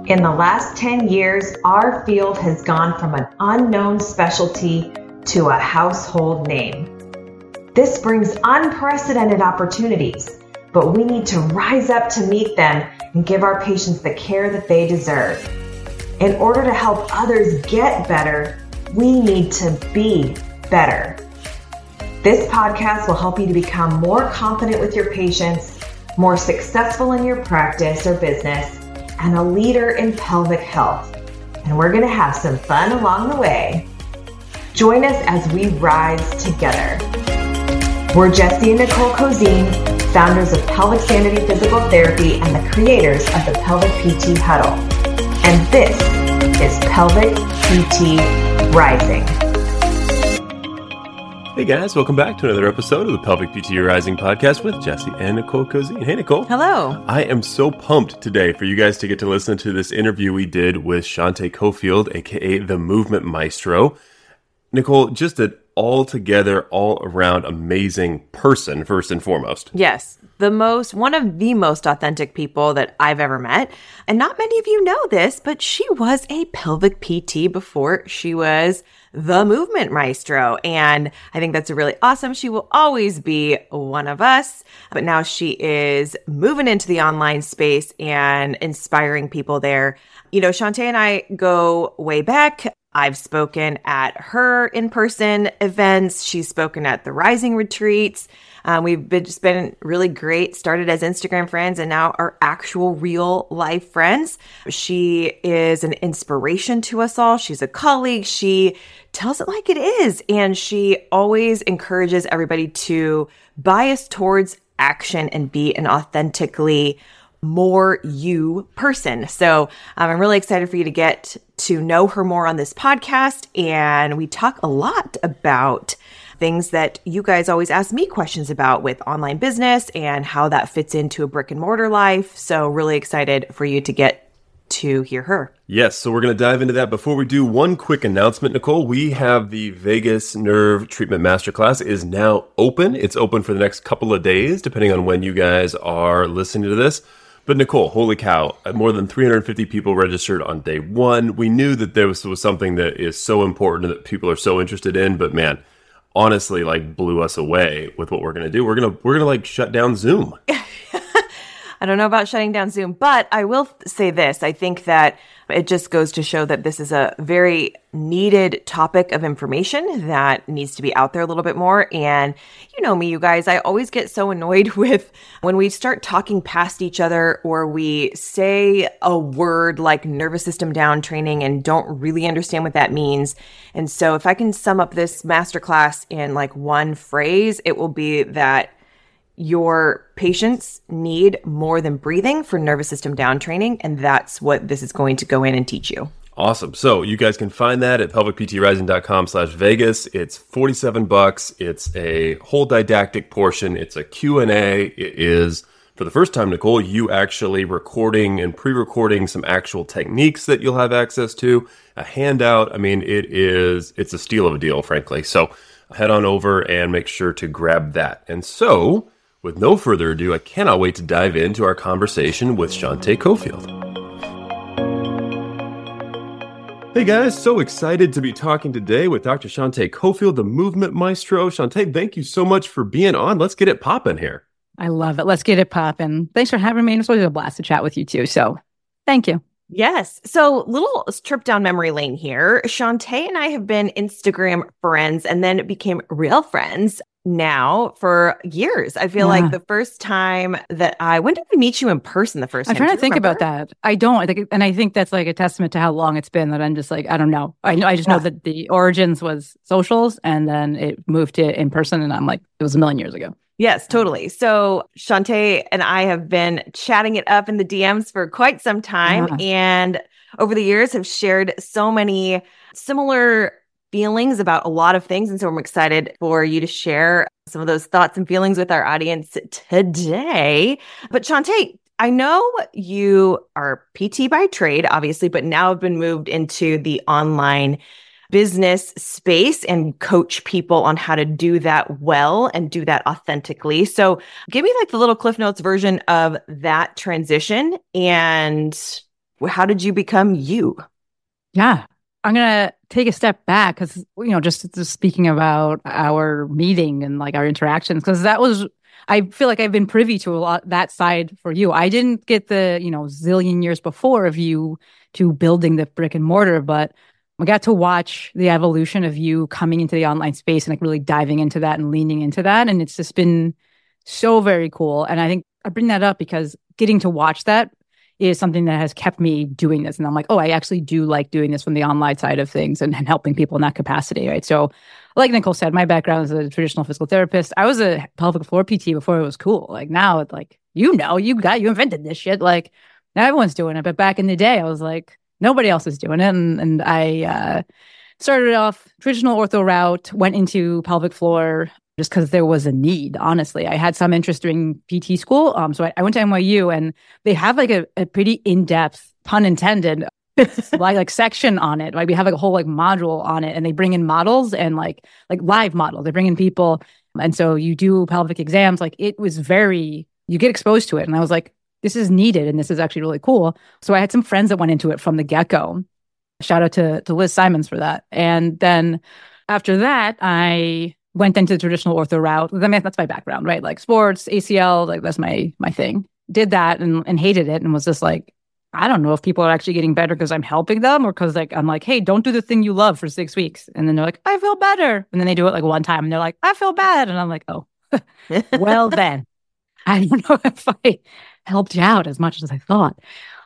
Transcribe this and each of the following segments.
In the last 10 years, our field has gone from an unknown specialty to a household name. This brings unprecedented opportunities, but we need to rise up to meet them and give our patients the care that they deserve. In order to help others get better, we need to be better. This podcast will help you to become more confident with your patients, more successful in your practice or business, and a leader in pelvic health. And we're going to have some fun along the way. Join us as we rise together. We're Jesse and Nicole Cozine, founders of Pelvic Sanity Physical Therapy and the creators of the Pelvic PT Huddle. And this is Pelvic PT Rising. Hey guys, welcome back to another episode of the Pelvic PT Rising podcast with Jesse and Nicole Cozine. Hey Nicole. Hello. I am so pumped today for you guys to get to listen to this interview we did with Shante Cofield, aka the Movement Maestro. Nicole, just an altogether, all-around amazing person, first and foremost. Yes, one of the most authentic people that I've ever met. And not many of you know this, but she was a pelvic PT before she was the Movement Maestro. And I think that's really awesome. She will always be one of us, but now she is moving into the online space and inspiring people there. You know, Shante and I go way back. I've spoken at her in-person events. She's spoken at the Rising retreats. We've just been really great, started as Instagram friends and now are actual real life friends. She is an inspiration to us all. She's a colleague. She tells it like it is. And she always encourages everybody to bias towards action and be an authentically more you person. So I'm really excited for you to get to know her more on this podcast. And we talk a lot about things that you guys always ask me questions about with online business and how that fits into a brick and mortar life. So really excited for you to get to hear her. Yes, so we're going to dive into that. Before we do, one quick announcement, Nicole. We have the Vagus Nerve Treatment Masterclass is now open. It's open for the next couple of days, depending on when you guys are listening to this. But Nicole, holy cow, more than 350 people registered on day one. We knew that there was something that is so important that people are so interested in, but man, honestly, like blew us away with what we're going to do. We're going to like shut down Zoom. I don't know about shutting down Zoom, but I will say this. I think that it just goes to show that this is a very needed topic of information that needs to be out there a little bit more. And you know me, you guys, I always get so annoyed with when we start talking past each other or we say a word like nervous system down training and don't really understand what that means. And so if I can sum up this masterclass in like one phrase, it will be that your patients need more than breathing for nervous system down training, and that's what this is going to go in and teach you. Awesome. So you guys can find that at pelvicptrising.com/Vegas. It's $47. It's a whole didactic portion. It's a Q&A. It is, for the first time, Nicole, you actually recording and pre-recording some actual techniques that you'll have access to, a handout. I mean, it's a steal of a deal, frankly. So head on over and make sure to grab that. And so, with no further ado, I cannot wait to dive into our conversation with Shante Cofield. Hey guys, so excited to be talking today with Dr. Shante Cofield, the Movement Maestro. Shante, thank you so much for being on. Let's get it popping here. I love it. Let's get it popping. Thanks for having me. It's always a blast to chat with you too. So thank you. Yes. So little trip down memory lane here. Shante and I have been Instagram friends and then became real friends now for years. I feel like the first time when did we meet you in person the first time? I'm trying to think about that. I think that's like a testament to how long it's been that I'm just like, I don't know. I just know that the origins was socials and then it moved to in person and I'm like, it was a million years ago. Yes, totally. So Shante and I have been chatting it up in the DMs for quite some time and over the years have shared so many similar feelings about a lot of things. And so I'm excited for you to share some of those thoughts and feelings with our audience today. But Shante, I know you are PT by trade, obviously, but now have been moved into the online business space and coach people on how to do that well and do that authentically. So give me like the little Cliff Notes version of that transition and How did you become you? Yeah. I'm going to take a step back because, just speaking about our meeting and like our interactions, because I feel like I've been privy to a lot that side for you. I didn't get the, zillion years before of you to building the brick and mortar, but I got to watch the evolution of you coming into the online space and like really diving into that and leaning into that. And it's just been so very cool. And I think I bring that up because getting to watch that is something that has kept me doing this. And I'm like, oh, I actually do like doing this from the online side of things and helping people in that capacity, right? So like Nicole said, my background is a traditional physical therapist. I was a pelvic floor PT before it was cool. Like now it's like, you invented this shit. Like now everyone's doing it. But back in the day, I was like, nobody else is doing it. And I started off traditional ortho route, went into pelvic floor just because there was a need, honestly. I had some interest during PT school. So I went to NYU and they have like a pretty in-depth, pun intended, like section on it. Like we have like a whole like module on it and they bring in models and like live models. They bring in people. And so you do pelvic exams. Like it was you get exposed to it. And I was like, this is needed and this is actually really cool. So I had some friends that went into it from the get-go. Shout out to Liz Simons for that. And then after that, I went into the traditional ortho route. I mean, that's my background, right? Like sports, ACL, like that's my thing. Did that and hated it and was just like, I don't know if people are actually getting better because I'm helping them or because like I'm like, hey, don't do the thing you love for 6 weeks. And then they're like, I feel better. And then they do it like one time and they're like, I feel bad. And I'm like, oh, well then, I don't know if I helped you out as much as I thought.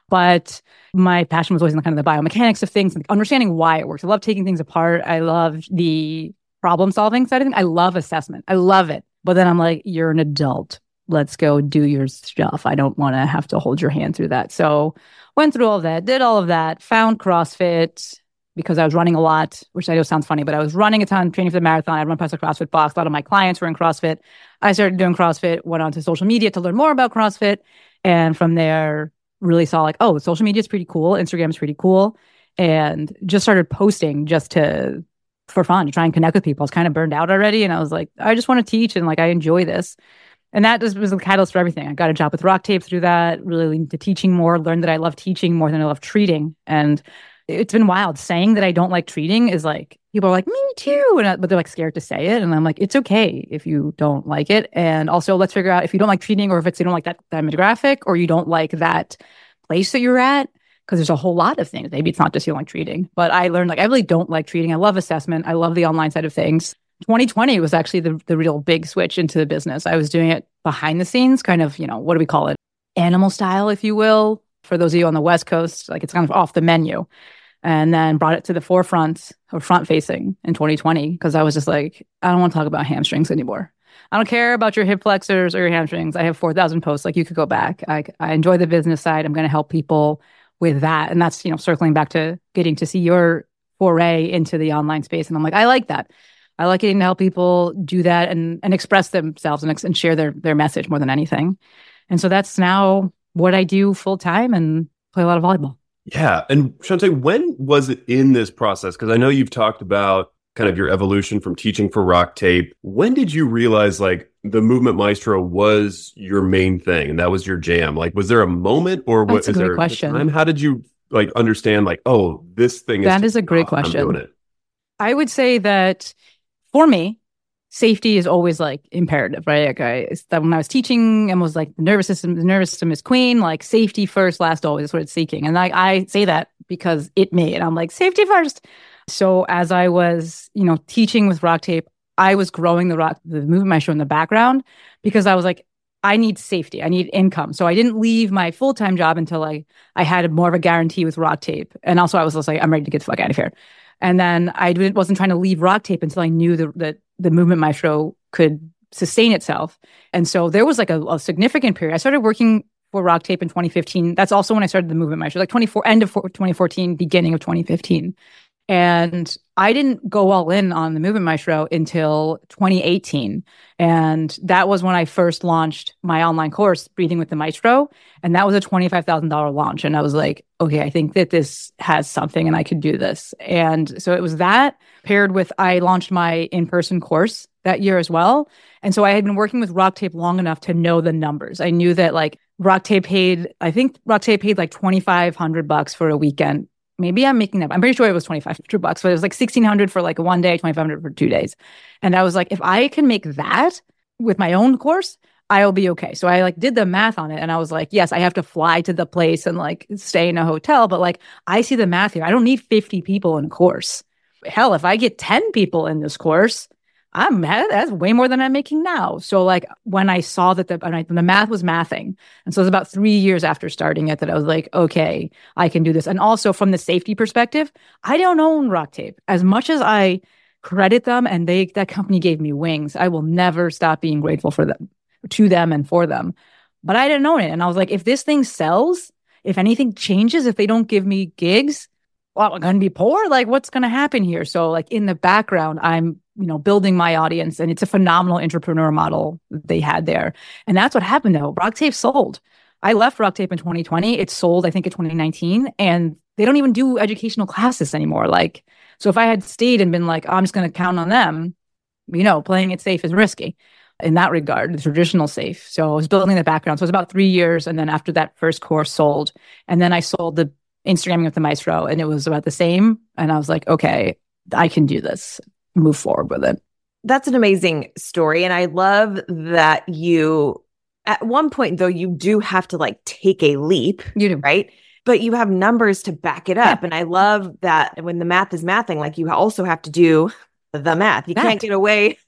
But my passion was always in the kind of the biomechanics of things and understanding why it works. I love taking things apart. I love the problem solving side of things. I love assessment. I love it. But then I'm like, you're an adult. Let's go do your stuff. I don't want to have to hold your hand through that. So went through all of that, did all of that, found CrossFit because I was running a lot, which I know sounds funny, but I was running a ton, training for the marathon. I'd run past a CrossFit box. A lot of my clients were in CrossFit. I started doing CrossFit, went onto social media to learn more about CrossFit. And from there, really saw like, oh, social media is pretty cool. Instagram is pretty cool. And just started posting for fun, to try and connect with people. I was kind of burned out already. And I was like, I just want to teach and like, I enjoy this. And that just was the catalyst for everything. I got a job with Rock Tape through that, really leaned into teaching more, learned that I love teaching more than I love treating. And it's been wild. Saying that I don't like treating is like, people are like, me too. But they're like scared to say it. And I'm like, it's okay if you don't like it. And also let's figure out if you don't like treating or if you don't like that demographic or you don't like that place that you're at. Because there's a whole lot of things. Maybe it's not just you don't like treating. But I learned like I really don't like treating. I love assessment. I love the online side of things. 2020 was actually the real big switch into the business. I was doing it behind the scenes, kind of, what do we call it? Animal style, if you will. For those of you on the West Coast, like it's kind of off the menu. And then brought it to the forefront or front facing in 2020 because I was just like, I don't want to talk about hamstrings anymore. I don't care about your hip flexors or your hamstrings. I have 4,000 posts. Like you could go back. I enjoy the business side. I'm going to help people with that. And that's, circling back to getting to see your foray into the online space. And I'm like, I like that. I like getting to help people do that and express themselves and share their message more than anything. And so that's now what I do full time and play a lot of volleyball. Yeah. And Shante, when was it in this process? Because I know you've talked about kind of your evolution from teaching for Rock Tape. When did you realize like the Movement Maestro was your main thing and that was your jam? Like, was there a moment or what? That's a great question. Time? How did you like understand like, oh, this thing that is a great question. I'm doing it. I would say that for me, safety is always like imperative, right? Like when I was teaching and was like the nervous system is queen, like safety first, last always is what it's seeking. And I say that because it me, and I'm like safety first. So as I was, teaching with Rock Tape, I was growing the Movement Maestro in the background because I was like, I need safety. I need income. So I didn't leave my full-time job until I had more of a guarantee with Rock Tape. And also I was just like, I'm ready to get the fuck out of here. And then I wasn't trying to leave Rock Tape until I knew that the Movement Maestro could sustain itself. And so there was like a significant period. I started working for Rock Tape in 2015. That's also when I started the Movement Maestro, like end of 2014, beginning of 2015. And I didn't go all in on the Movement Maestro until 2018. And that was when I first launched my online course, Breathing with the Maestro. And that was a $25,000 launch. And I was like, okay, I think that this has something and I could do this. And so it was that paired with, I launched my in-person course that year as well. And so I had been working with Rock Tape long enough to know the numbers. I knew that like I think Rocktape paid like $2,500 for a weekend. Maybe I'm making that. I'm pretty sure it was $2,500, but it was like $1,600 for like one day, $2,500 for 2 days. And I was like, if I can make that with my own course, I'll be okay. So I like did the math on it, and I was like, yes, I have to fly to the place and like stay in a hotel, but like I see the math here. I don't need 50 people in a course. Hell, if I get 10 people in this course, that's way more than I'm making now. So like when I saw that the math was mathing, and so it was about 3 years after starting it that I was like, okay, I can do this. And also from the safety perspective, I don't own Rocktape. As much as I credit them and that company gave me wings, I will never stop being grateful to them and for them. But I didn't own it. And I was like, if this thing sells, if anything changes, if they don't give me gigs, well, I'm going to be poor. Like, what's going to happen here? So like in the background, I'm, building my audience, and it's a phenomenal entrepreneur model they had there. And that's what happened though. Rocktape sold. I left Rocktape in 2020. It sold, I think, in 2019, and they don't even do educational classes anymore. Like, so if I had stayed and been like, oh, I'm just going to count on them, playing it safe is risky in that regard, the traditional safe. So I was building the background. So it was about 3 years. And then after that first course sold, and then I sold the Instagramming with the Maestro, and it was about the same. And I was like, okay, I can do this, move forward with it. That's an amazing story. And I love that you, at one point though, you do have to like take a leap. You do. Right? But you have numbers to back it up. Yeah. And I love that when the math is mathing, like you also have to do the math. You can't get away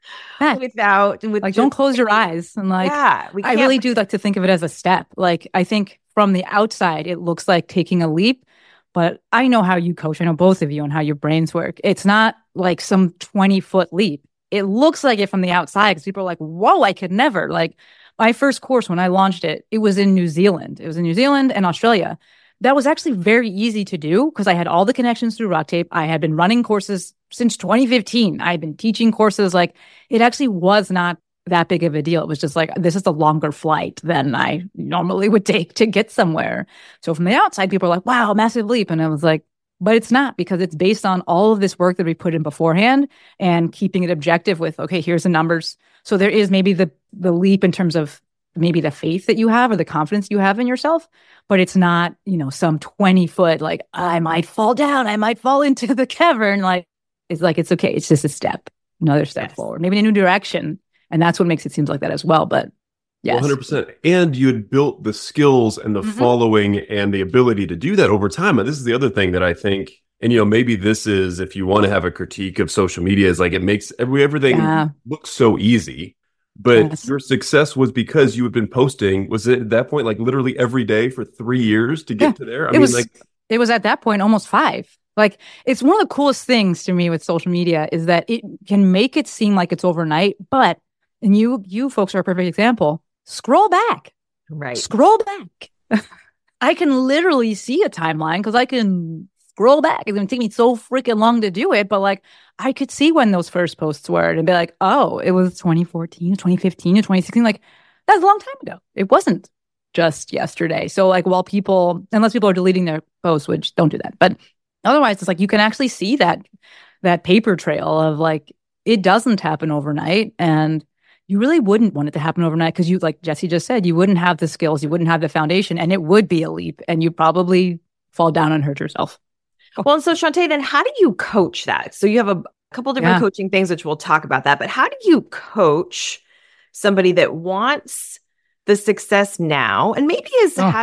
without like don't close your eyes. And like, I really do like to think of it as a step. Like I think from the outside, it looks like taking a leap, but I know how you coach. I know both of you and how your brains work. It's not like some 20-foot leap. It looks like it from the outside because people are like, whoa, I could never. Like my first course, when I launched it, it was in New Zealand. It was in New Zealand and Australia. That was actually very easy to do because I had all the connections through Rocktape. I had been running courses since 2015. I had been teaching courses. Like it actually was not that big of a deal. It was just like, this is a longer flight than I normally would take to get somewhere. So from the outside, people are like, wow, massive leap. And I was like, but it's not, because it's based on all of this work that we put in beforehand and keeping it objective with, okay, here's the numbers. So there is maybe the leap in terms of maybe the faith that you have or the confidence you have in yourself, but it's not, some 20-foot, like I might fall down, I might fall into the cavern. Like, it's okay. It's just a step, another step forward, maybe in a new direction. And that's what makes it seem like that as well. But yes. 100%. And you had built the skills and the following and the ability to do that over time. And this is the other thing that I think, and maybe this is, if you want to have a critique of social media, is like it makes everything look so easy. But your success was because you had been posting, was it at that point like literally every day for 3 years to get to there? It was at that point almost 5. Like, it's one of the coolest things to me with social media is that it can make it seem like it's overnight, but, and you folks are a perfect example, scroll back. Right. Scroll back. I can literally see a timeline because I can scroll back. It's going to take me so freaking long to do it, but like, I could see when those first posts were and be like, oh, it was 2014, 2015, 2016. Like, that's a long time ago. It wasn't just yesterday. So like, unless people are deleting their posts, which don't do that, but otherwise it's like, you can actually see that paper trail of like, it doesn't happen overnight. And you really wouldn't want it to happen overnight because you, like Jesse just said, you wouldn't have the skills, you wouldn't have the foundation, and it would be a leap and you'd probably fall down and hurt yourself. Well, and so Shantae, then how do you coach that? So you have a couple different coaching things, which we'll talk about that, but how do you coach somebody that wants the success now and maybe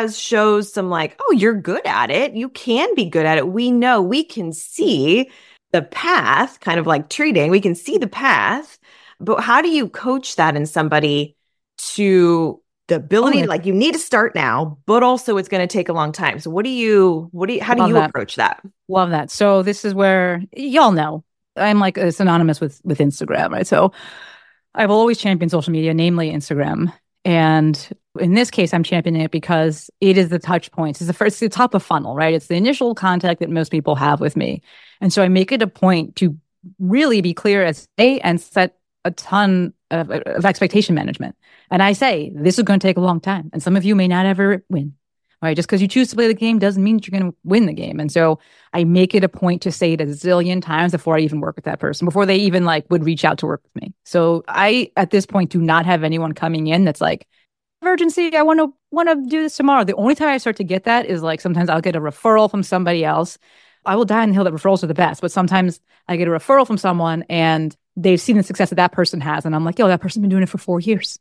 shows some like, oh, you're good at it. You can be good at it. We know we can see the path, kind of like treating, we can see the path, but how do you coach that in somebody to the ability, like you need to start now, but also it's going to take a long time. So how do you approach that? Love that. So this is where y'all know I'm like synonymous with Instagram, right? So I've always championed social media, namely Instagram. And in this case, I'm championing it because it is the touch points. It's the top of funnel, right? It's the initial contact that most people have with me. And so I make it a point to really be clear and set a ton of expectation management. And I say, this is going to take a long time. And some of you may not ever win, right? Just because you choose to play the game doesn't mean that you're going to win the game. And so I make it a point to say it a zillion times before I even work with that person, before they even like would reach out to work with me. So I, at this point, do not have anyone coming in that's like, urgency. I want to do this tomorrow. The only time I start to get that is like sometimes I'll get a referral from somebody else. I will die on the hill that referrals are the best, but sometimes I get a referral from someone and they've seen the success that person has. And I'm like, yo, that person's been doing it for 4 years.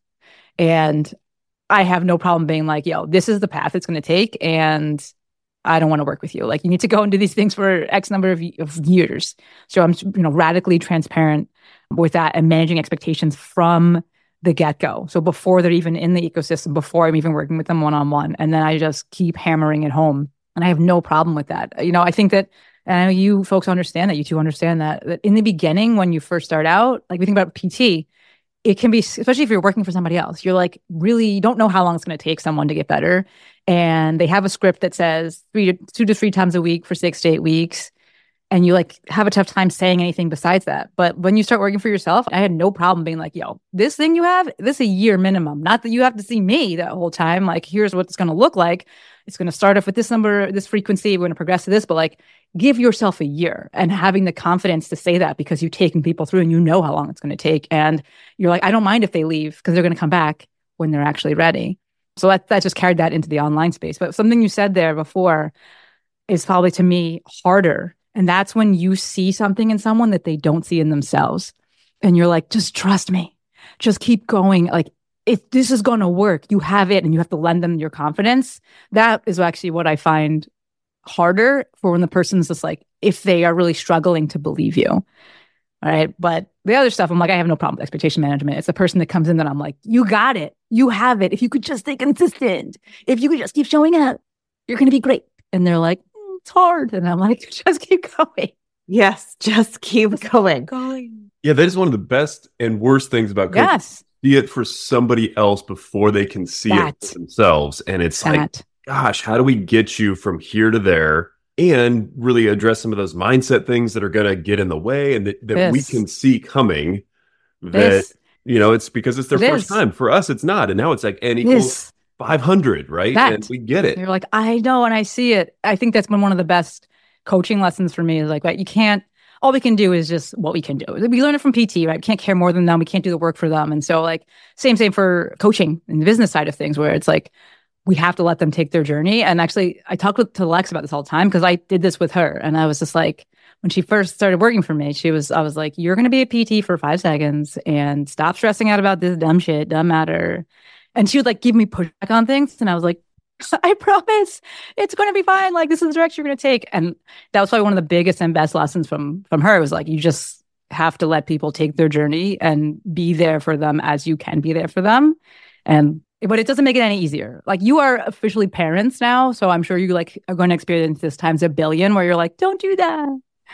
And I have no problem being like, yo, this is the path it's going to take. And I don't want to work with you. Like, you need to go and do these things for X number of years. So I'm, radically transparent with that and managing expectations from the get-go. So before they're even in the ecosystem, before I'm even working with them one-on-one. And then I just keep hammering it home. And I have no problem with that. I think that, and I know you folks understand that, you two understand that in the beginning, when you first start out, like we think about PT, it can be, especially if you're working for somebody else, you're like, really, you don't know how long it's going to take someone to get better. And they have a script that says 2 to 3 times a week for 6 to 8 weeks. And you like have a tough time saying anything besides that. But when you start working for yourself, I had no problem being like, yo, this thing you have, this is a year minimum. Not that you have to see me that whole time. Like, here's what it's going to look like. It's going to start off with this number, this frequency. We're going to progress to this, but like, give yourself a year, and having the confidence to say that because you've taken people through and you know how long it's going to take. And you're like, I don't mind if they leave because they're going to come back when they're actually ready. So that just carried that into the online space. But something you said there before is probably, to me, harder. And that's when you see something in someone that they don't see in themselves. And you're like, just trust me. Just keep going. Like, if this is going to work, you have it, and you have to lend them your confidence. That is actually what I find harder for when the person's just like, if they are really struggling to believe you. All right. But the other stuff, I'm like, I have no problem with expectation management. It's the person that comes in that I'm like, you got it. You have it. If you could just stay consistent, if you could just keep showing up, you're going to be great. And they're like, it's hard. And I'm like, just keep going. Yes. Just keep going. Yeah. That is one of the best and worst things about coaching. Yes. See it for somebody else before they can see it for themselves. And it's like, gosh, how do we get you from here to there and really address some of those mindset things that are going to get in the way and that we can see coming that, it's because it's their first time. For us, it's not. And now it's like N equals 500, right? And we get it. You're like, I know, and I see it. I think that's been one of the best coaching lessons for me is like, right, you can't, all we can do is just what we can do. We learn it from PT, right? We can't care more than them. We can't do the work for them. And so like, same for coaching in the business side of things, where it's like, we have to let them take their journey. And actually, I talk to Lex about this all the time because I did this with her. And I was just like, when she first started working for me, I was like, you're going to be a PT for 5 seconds and stop stressing out about this dumb shit. Doesn't matter. And she would like give me pushback on things. And I was like, I promise it's going to be fine. Like, this is the direction you're going to take. And that was probably one of the biggest and best lessons from her. It was like, you just have to let people take their journey and be there for them as you can be there for them. But it doesn't make it any easier. Like, you are officially parents now. So I'm sure you like are going to experience this times a billion where you're like, don't do that.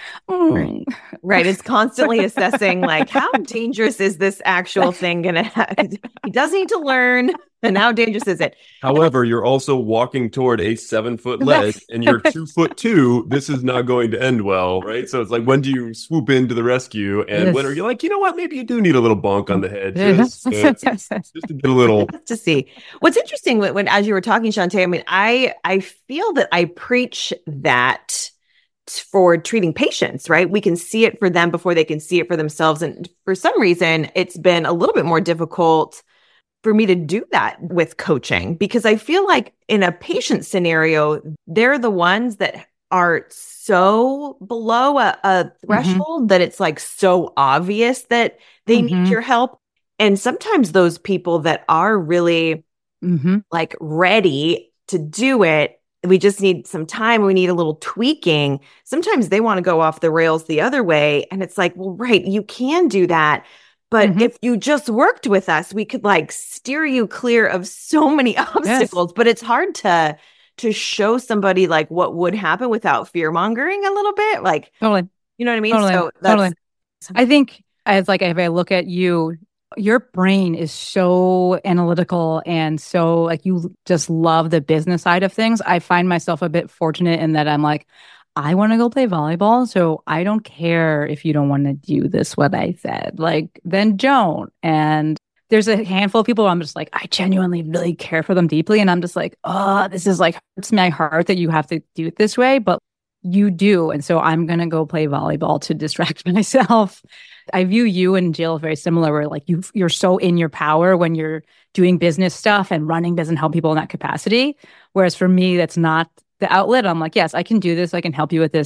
Right. It's constantly assessing like, how dangerous is this actual thing going to have? He does need to learn. And how dangerous is it? However, you're also walking toward a 7-foot ledge and you're 2'2". This is not going to end well, right? So it's like, when do you swoop into the rescue? And when are you like, you know what? Maybe you do need a little bonk on the head. Just to get a little. To see. What's interesting when as you were talking, Shantae, I mean, I feel that I preach that for treating patients, right? We can see it for them before they can see it for themselves. And for some reason, it's been a little bit more difficult for me to do that with coaching, because I feel like in a patient scenario, they're the ones that are so below a threshold that it's like so obvious that they need your help. And sometimes those people that are really like ready to do it, we just need some time. We need a little tweaking. Sometimes they want to go off the rails the other way. And it's like, well, right, you can do that. But if you just worked with us, we could like steer you clear of so many obstacles. But it's hard to show somebody like what would happen without fear mongering a little bit. Like, totally. You know what I mean? Totally. So that's, I think as like, if I look at you, your brain is so analytical and so like you just love the business side of things. I find myself a bit fortunate in that I'm like, I want to go play volleyball, so I don't care if you don't want to do this, what I said. Like, then don't. And there's a handful of people where I'm just like, I genuinely really care for them deeply. And I'm just like, oh, this is like, hurts my heart that you have to do it this way, but you do. And so I'm going to go play volleyball to distract myself. I view you and Jill very similar, where like you're so in your power when you're doing business stuff, and running doesn't help people in that capacity. Whereas for me, that's not the outlet. I'm like, yes, I can do this. I can help you with this.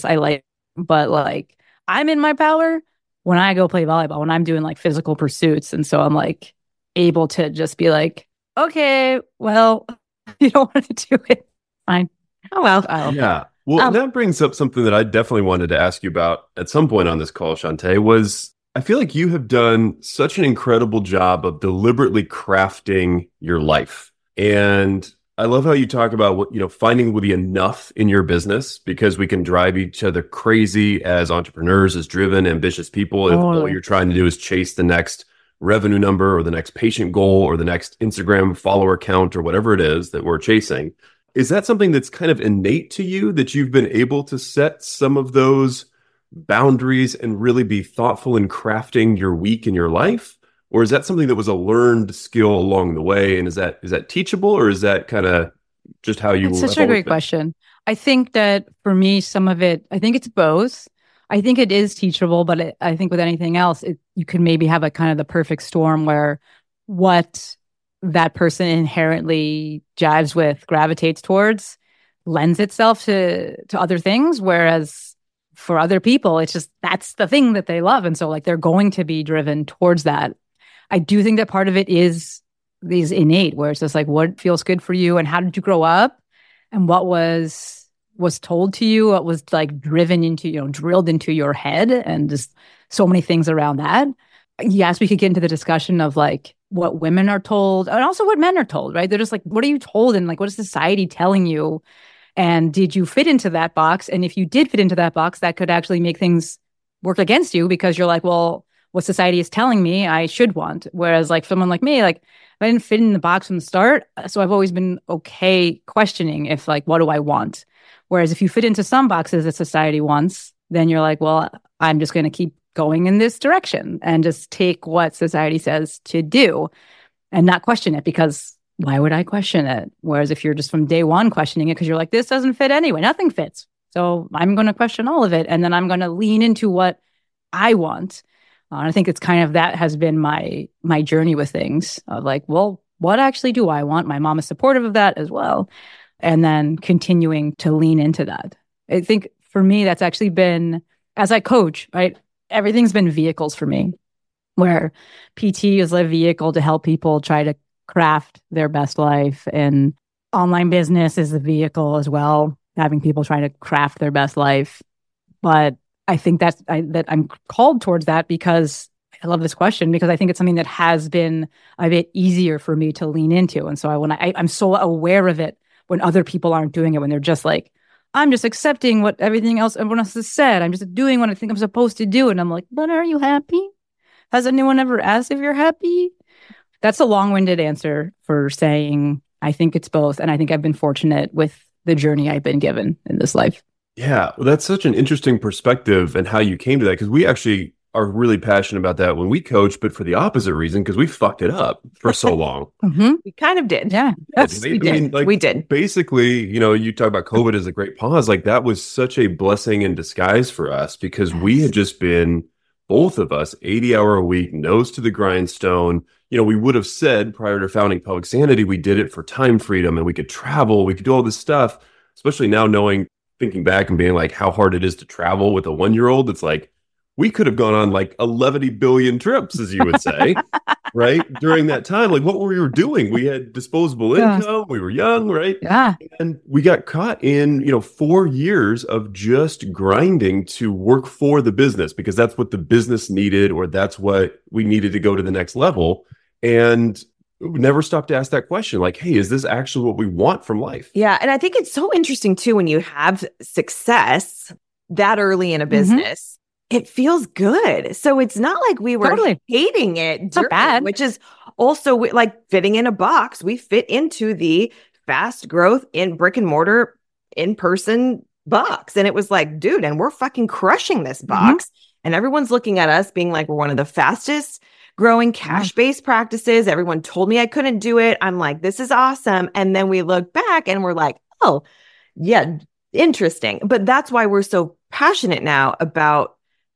But like, I'm in my power when I go play volleyball, when I'm doing like physical pursuits. And so I'm like able to just be like, okay, well, you don't want to do it. Fine. Oh, well. Yeah. Well, that brings up something that I definitely wanted to ask you about at some point on this call, Shantae, was I feel like you have done such an incredible job of deliberately crafting your life. And I love how you talk about what, finding the enough in your business, because we can drive each other crazy as entrepreneurs, as driven, ambitious people. If all you're trying to do is chase the next revenue number or the next patient goal or the next Instagram follower count or whatever it is that we're chasing. Is that something that's kind of innate to you, that you've been able to set some of those boundaries and really be thoughtful in crafting your week and your life? Or is that something that was a learned skill along the way? And is that teachable, or is that kind of just how you? It's such a great question. I think that for me, some of it, I think it's both. I think it is teachable, but I think with anything else, you can maybe have a kind of the perfect storm where what that person inherently jives with, gravitates towards, lends itself to other things. Whereas for other people, it's just, that's the thing that they love. And so like, they're going to be driven towards that. I do think that part of it is innate, where it's just like, what feels good for you, and how did you grow up, and what was told to you, what was like driven into, drilled into your head, and just so many things around that. Yes, we could get into the discussion of like what women are told and also what men are told, right? They're just like, what are you told? And like, what is society telling you? And did you fit into that box? And if you did fit into that box, that could actually make things work against you, because you're like, well, what society is telling me I should want. Whereas like someone like me, like I didn't fit in the box from the start. So I've always been okay questioning if like, what do I want? Whereas if you fit into some boxes that society wants, then you're like, well, I'm just going to keep going in this direction and just take what society says to do and not question it, because why would I question it? Whereas if you're just from day one questioning it because you're like, this doesn't fit anyway, nothing fits. So I'm going to question all of it. And then I'm going to lean into what I want. And I think it's kind of, that has been my journey with things of like, well, what actually do I want? My mom is supportive of that as well. And then continuing to lean into that. I think for me, that's actually been, as I coach, right? Everything's been vehicles for me, where PT is a vehicle to help people try to craft their best life, and online business is a vehicle as well, having people try to craft their best life. But I think that I'm called towards that because I love this question, because I think it's something that has been a bit easier for me to lean into. And so I'm so aware of it when other people aren't doing it, when they're just like, I'm just accepting what everything else everyone else has said. I'm just doing what I think I'm supposed to do. And I'm like, but are you happy? Has anyone ever asked if you're happy? That's a long-winded answer for saying I think it's both. And I think I've been fortunate with the journey I've been given in this life. Yeah, well, that's such an interesting perspective and how you came to that, because we actually are really passionate about that when we coach, but for the opposite reason, because we fucked it up for so long. Mm-hmm. We kind of did. Yeah. Yes, we did. We did. Basically, you talk about COVID as a great pause. Like, that was such a blessing in disguise for us, because we had just been, both of us, 80-hour a week, nose to the grindstone. We would have said prior to founding Pelvic Sanity, we did it for time freedom and we could travel, we could do all this stuff, especially now thinking back and being like how hard it is to travel with a 1-year-old. It's like, we could have gone on like 11 billion trips, as you would say, right? During that time, like what we were doing, we had disposable income, we were young, right? Yeah. And we got caught in, 4 years of just grinding to work for the business, because that's what the business needed, or that's what we needed to go to the next level. And we never stopped to ask that question, like, hey, is this actually what we want from life? Yeah. And I think it's so interesting too, when you have success that early in a business, it feels good. So it's not like we were hating it. It's not bad. Which is also like fitting in a box. We fit into the fast growth in brick and mortar in-person box. And it was like, dude, and we're fucking crushing this box. And everyone's looking at us being like, we're one of the fastest growing cash-based practices. Everyone told me I couldn't do it. I'm like, this is awesome. And then we look back and we're like, oh, yeah, interesting. But that's why we're so passionate now about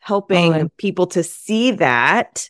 helping people to see that.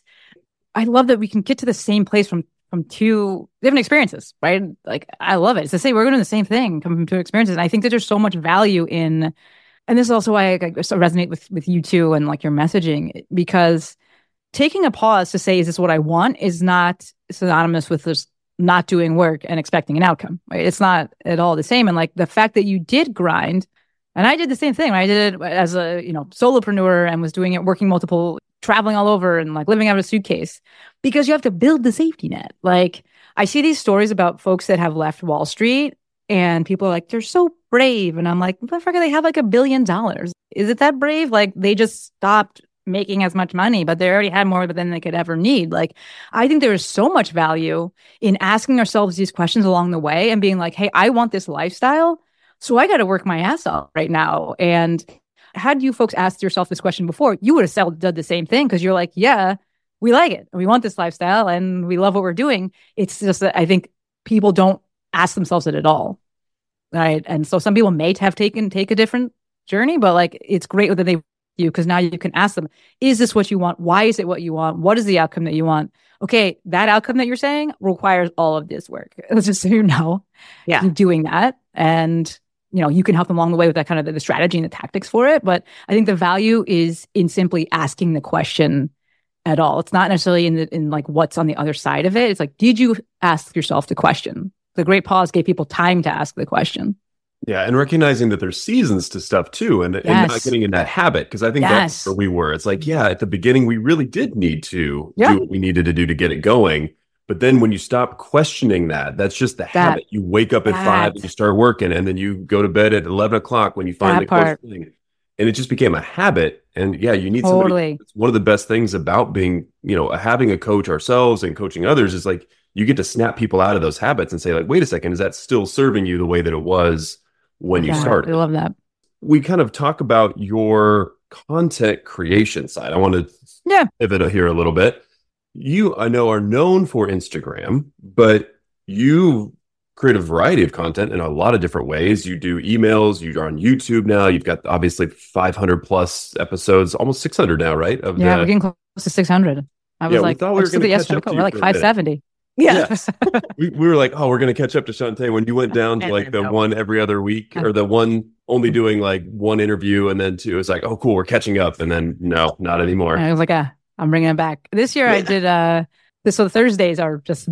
I love that we can get to the same place from two different experiences, right? Like, I love it. It's the same. We're doing the same thing coming from two experiences. And I think that there's so much value in, and this is also why I resonate with you too and like your messaging, because taking a pause to say, is this what I want, is not synonymous with just not doing work and expecting an outcome, right? It's not at all the same. And like the fact that you did grind, and I did the same thing. Right? I did it as a, solopreneur and was doing it, working multiple, traveling all over and like living out of a suitcase, because you have to build the safety net. Like, I see these stories about folks that have left Wall Street and people are like, they're so brave. And I'm like, motherfucker, they have like $1 billion. Is it that brave? Like, they just stopped making as much money, but they already had more than they could ever need. Like, I think there is so much value in asking ourselves these questions along the way and being like, hey, I want this lifestyle, so I got to work my ass off right now. And had you folks asked yourself this question before, you would have done the same thing, because you're like, yeah, we like it. We want this lifestyle and we love what we're doing. It's just that I think people don't ask themselves it at all. Right. And so some people may have take a different journey, but like, it's great that they you, because now you can ask them, is this what you want? Why is it what you want? What is the outcome that you want? Okay, that outcome that you're saying requires all of this work. Just so you know, you're doing that. And, you can help them along the way with that kind of the strategy and the tactics for it. But I think the value is in simply asking the question at all. It's not necessarily in like what's on the other side of it. It's like, did you ask yourself the question? The great pause gave people time to ask the question. Yeah, and recognizing that there's seasons to stuff too, and not getting in that habit, because I think that's where we were. It's like, at the beginning, we really did need to do what we needed to do to get it going. But then when you stop questioning that's just the habit. You wake up at 5 and you start working, and then you go to bed at 11 o'clock when you finally close the thing. And it just became a habit. And you need somebody. It's one of the best things about being, having a coach ourselves and coaching others is like, you get to snap people out of those habits and say like, wait a second, is that still serving you the way that it was when you started? I love that. We kind of talk about your content creation side. I want to pivot here a little bit. You, I know, are known for Instagram, but you create a variety of content in a lot of different ways. You do emails, you're on YouTube now. You've got obviously 500 plus episodes, almost 600 now, right? We're getting close to 600. I was like, we're like 570. Yes. we were like, we're going to catch up to Shantae when you went down to like the one every other week, or the one only doing like one interview and then two. It's like, oh, cool, we're catching up. And then no, not anymore. And I was like, I'm bringing it back. This year I did so the Thursdays are just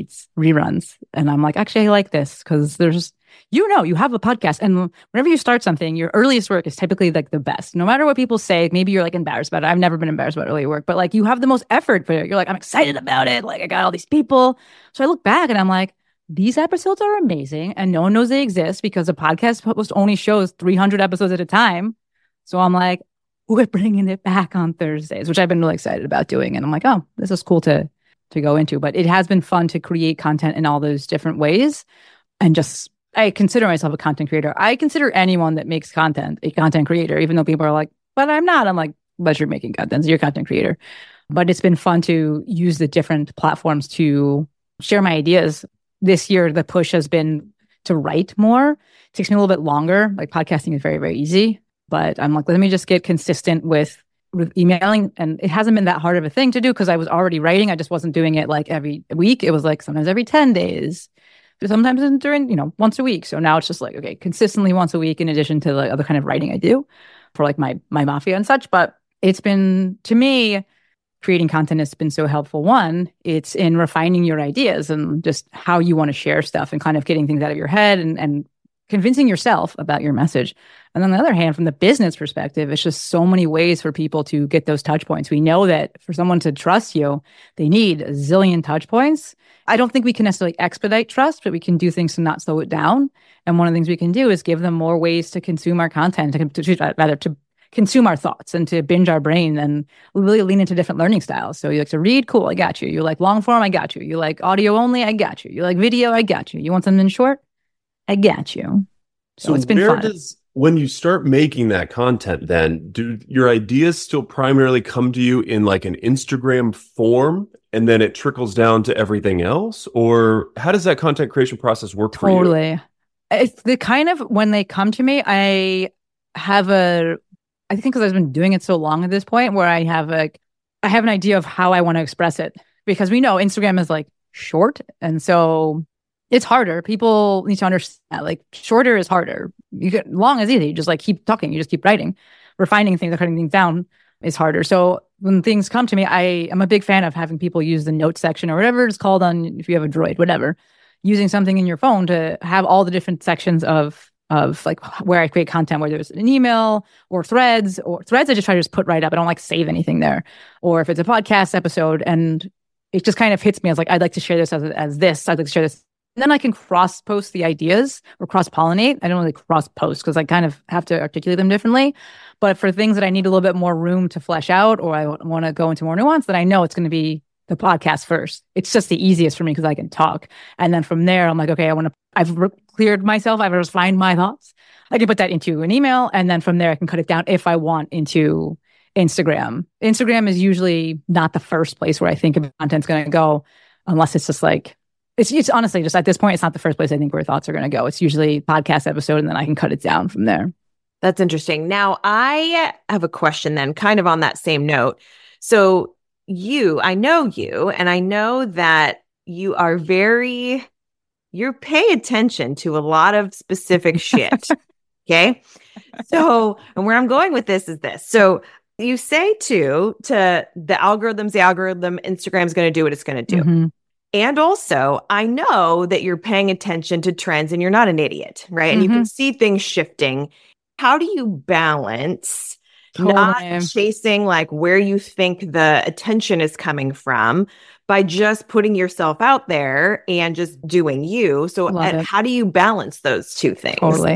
reruns. And I'm like, actually, I like this because there's, you have a podcast, and whenever you start something, your earliest work is typically like the best. No matter what people say, maybe you're like embarrassed about it. I've never been embarrassed about early work, but like you have the most effort for it. You're like, I'm excited about it. Like I got all these people. So I look back and I'm like, these episodes are amazing, and no one knows they exist because the podcast post only shows 300 episodes at a time. So I'm like, we're bringing it back on Thursdays, which I've been really excited about doing. And I'm like, oh, this is cool to go into. But it has been fun to create content in all those different ways. And just, I consider myself a content creator. I consider anyone that makes content a content creator, even though people are like, but I'm not. I'm like, but you're making content, so you're a content creator. But it's been fun to use the different platforms to share my ideas. This year, the push has been to write more. It takes me a little bit longer. Like podcasting is very, very easy. But I'm like, let me just get consistent with emailing. And it hasn't been that hard of a thing to do because I was already writing. I just wasn't doing it like every week. It was like sometimes every 10 days. Sometimes during, once a week. So now it's just like, okay, consistently once a week in addition to the other kind of writing I do for like my mafia and such. But it's been, to me, creating content has been so helpful. One, it's in refining your ideas and just how you want to share stuff and kind of getting things out of your head and convincing yourself about your message. And on the other hand, from the business perspective, it's just so many ways for people to get those touch points. We know that for someone to trust you, they need a zillion touch points. I don't think we can necessarily expedite trust, but we can do things to not slow it down. And one of the things we can do is give them more ways to consume our content, to consume our thoughts and to binge our brain and really lean into different learning styles. So you like to read? Cool, I got you. You like long form? I got you. You like audio only? I got you. You like video? I got you. You want something short? I got you. So it's been fun. When you start making that content, then do your ideas still primarily come to you in like an Instagram form and then it trickles down to everything else? Or how does that content creation process work for you? Totally. It's the kind of, when they come to me, I I think because I've been doing it so long at this point where I have an idea of how I want to express it, because we know Instagram is like short. And so it's harder. People need to understand that, like, shorter is harder. Long is easy. You just like keep talking. You just keep writing. Refining things or cutting things down is harder. So when things come to me, I am a big fan of having people use the notes section or whatever it's called on, if you have a Droid, whatever, using something in your phone to have all the different sections of like where I create content, whether it's an email or threads. I just try to just put right up. I don't like save anything there. Or if it's a podcast episode, and it just kind of hits me as like, I'd like to share this as this. I'd like to share this. And then I can cross post the ideas or cross pollinate. I don't really cross post because I kind of have to articulate them differently. But for things that I need a little bit more room to flesh out, or I want to go into more nuance, then I know it's going to be the podcast first. It's just the easiest for me because I can talk. And then from there, I'm like, okay, I've cleared myself. I've refined my thoughts. I can put that into an email. And then from there, I can cut it down if I want into Instagram. Instagram is usually not the first place where I think content's going to go, unless it's just like, it's honestly just at this point, it's not the first place I think where thoughts are going to go. It's usually podcast episode, and then I can cut it down from there. That's interesting. Now, I have a question then, kind of on that same note. So I know you, and I know that you pay attention to a lot of specific shit. Okay. So, and where I'm going with this is this. So you say to the algorithm, Instagram's going to do what it's going to do. Mm-hmm. And also, I know that you're paying attention to trends and you're not an idiot, right? And you can see things shifting. How do you balance not chasing like where you think the attention is coming from by just putting yourself out there and just doing you? So how do you balance those two things? Totally.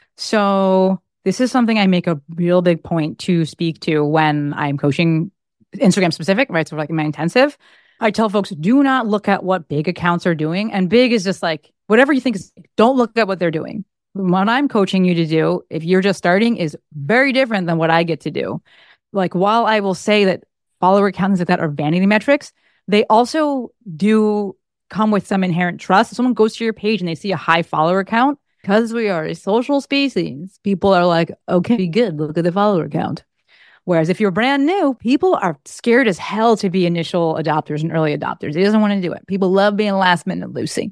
So this is something I make a real big point to speak to when I'm coaching Instagram specific, right? So like in my intensive, I tell folks, do not look at what big accounts are doing. And big is just like, whatever you think is, don't look at what they're doing. What I'm coaching you to do, if you're just starting, is very different than what I get to do. Like, while I will say that follower counts like that are vanity metrics, they also do come with some inherent trust. If someone goes to your page and they see a high follower count, because we are a social species, people are like, okay, good, look at the follower count. Whereas if you're brand new, people are scared as hell to be initial adopters and early adopters. They doesn't want to do it. People love being last minute Lucy.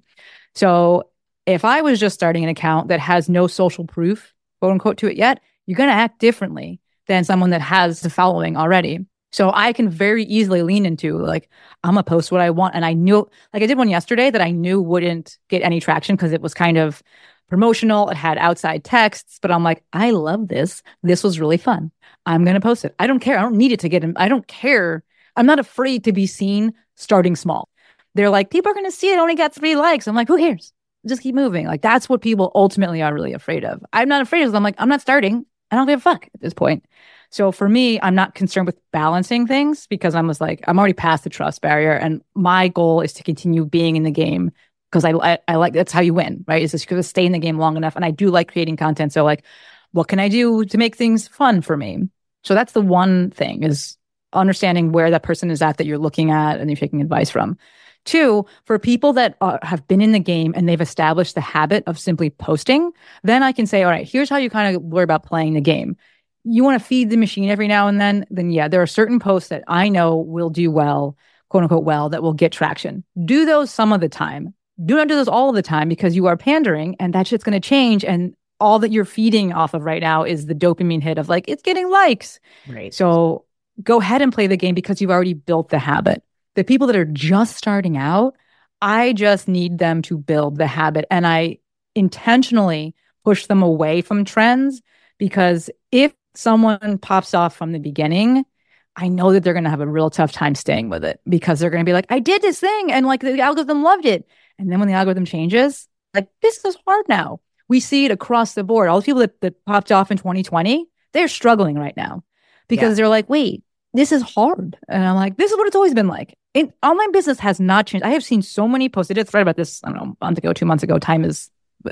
So if I was just starting an account that has no social proof, quote unquote, to it yet, you're going to act differently than someone that has the following already. So I can very easily lean into like, I'm going to post what I want. And I knew, like I did one yesterday that I knew wouldn't get any traction because it was kind of promotional. It had outside texts, but I'm like, I love this. This was really fun. I'm going to post it. I don't care. I don't need it to get in. I don't care. I'm not afraid to be seen starting small. They're like, people are going to see it. Only got 3 likes. I'm like, who cares? Just keep moving. Like, that's what people ultimately are really afraid of. I'm not afraid of it. I'm like, I'm not starting. I don't give a fuck at this point. So for me, I'm not concerned with balancing things because I'm already past the trust barrier. And my goal is to continue being in the game because I like, that's how you win, right? Is just to stay in the game long enough. And I do like creating content. So like, what can I do to make things fun for me? So that's the one thing, is understanding where that person is at that you're looking at and you're taking advice from. 2, for people that have been in the game and they've established the habit of simply posting, then I can say, all right, here's how you kind of worry about playing the game. You want to feed the machine every now and then yeah, there are certain posts that I know will do well, quote unquote, well, that will get traction. Do those some of the time. Do not do those all of the time because you are pandering and that shit's going to change. And all that you're feeding off of right now is the dopamine hit of like, it's getting likes. Right. So go ahead and play the game because you've already built the habit. The people that are just starting out, I just need them to build the habit. And I intentionally push them away from trends because if someone pops off from the beginning, I know that they're going to have a real tough time staying with it because they're going to be like, I did this thing and like the algorithm loved it. And then when the algorithm changes, like, this is hard now. We see it across the board. All the people that popped off in 2020, they're struggling right now because they're like, wait, this is hard. And I'm like, this is what it's always been like. Online business has not changed. I have seen so many posts. I did a thread about this, I don't know, a month ago, 2 months ago. Time is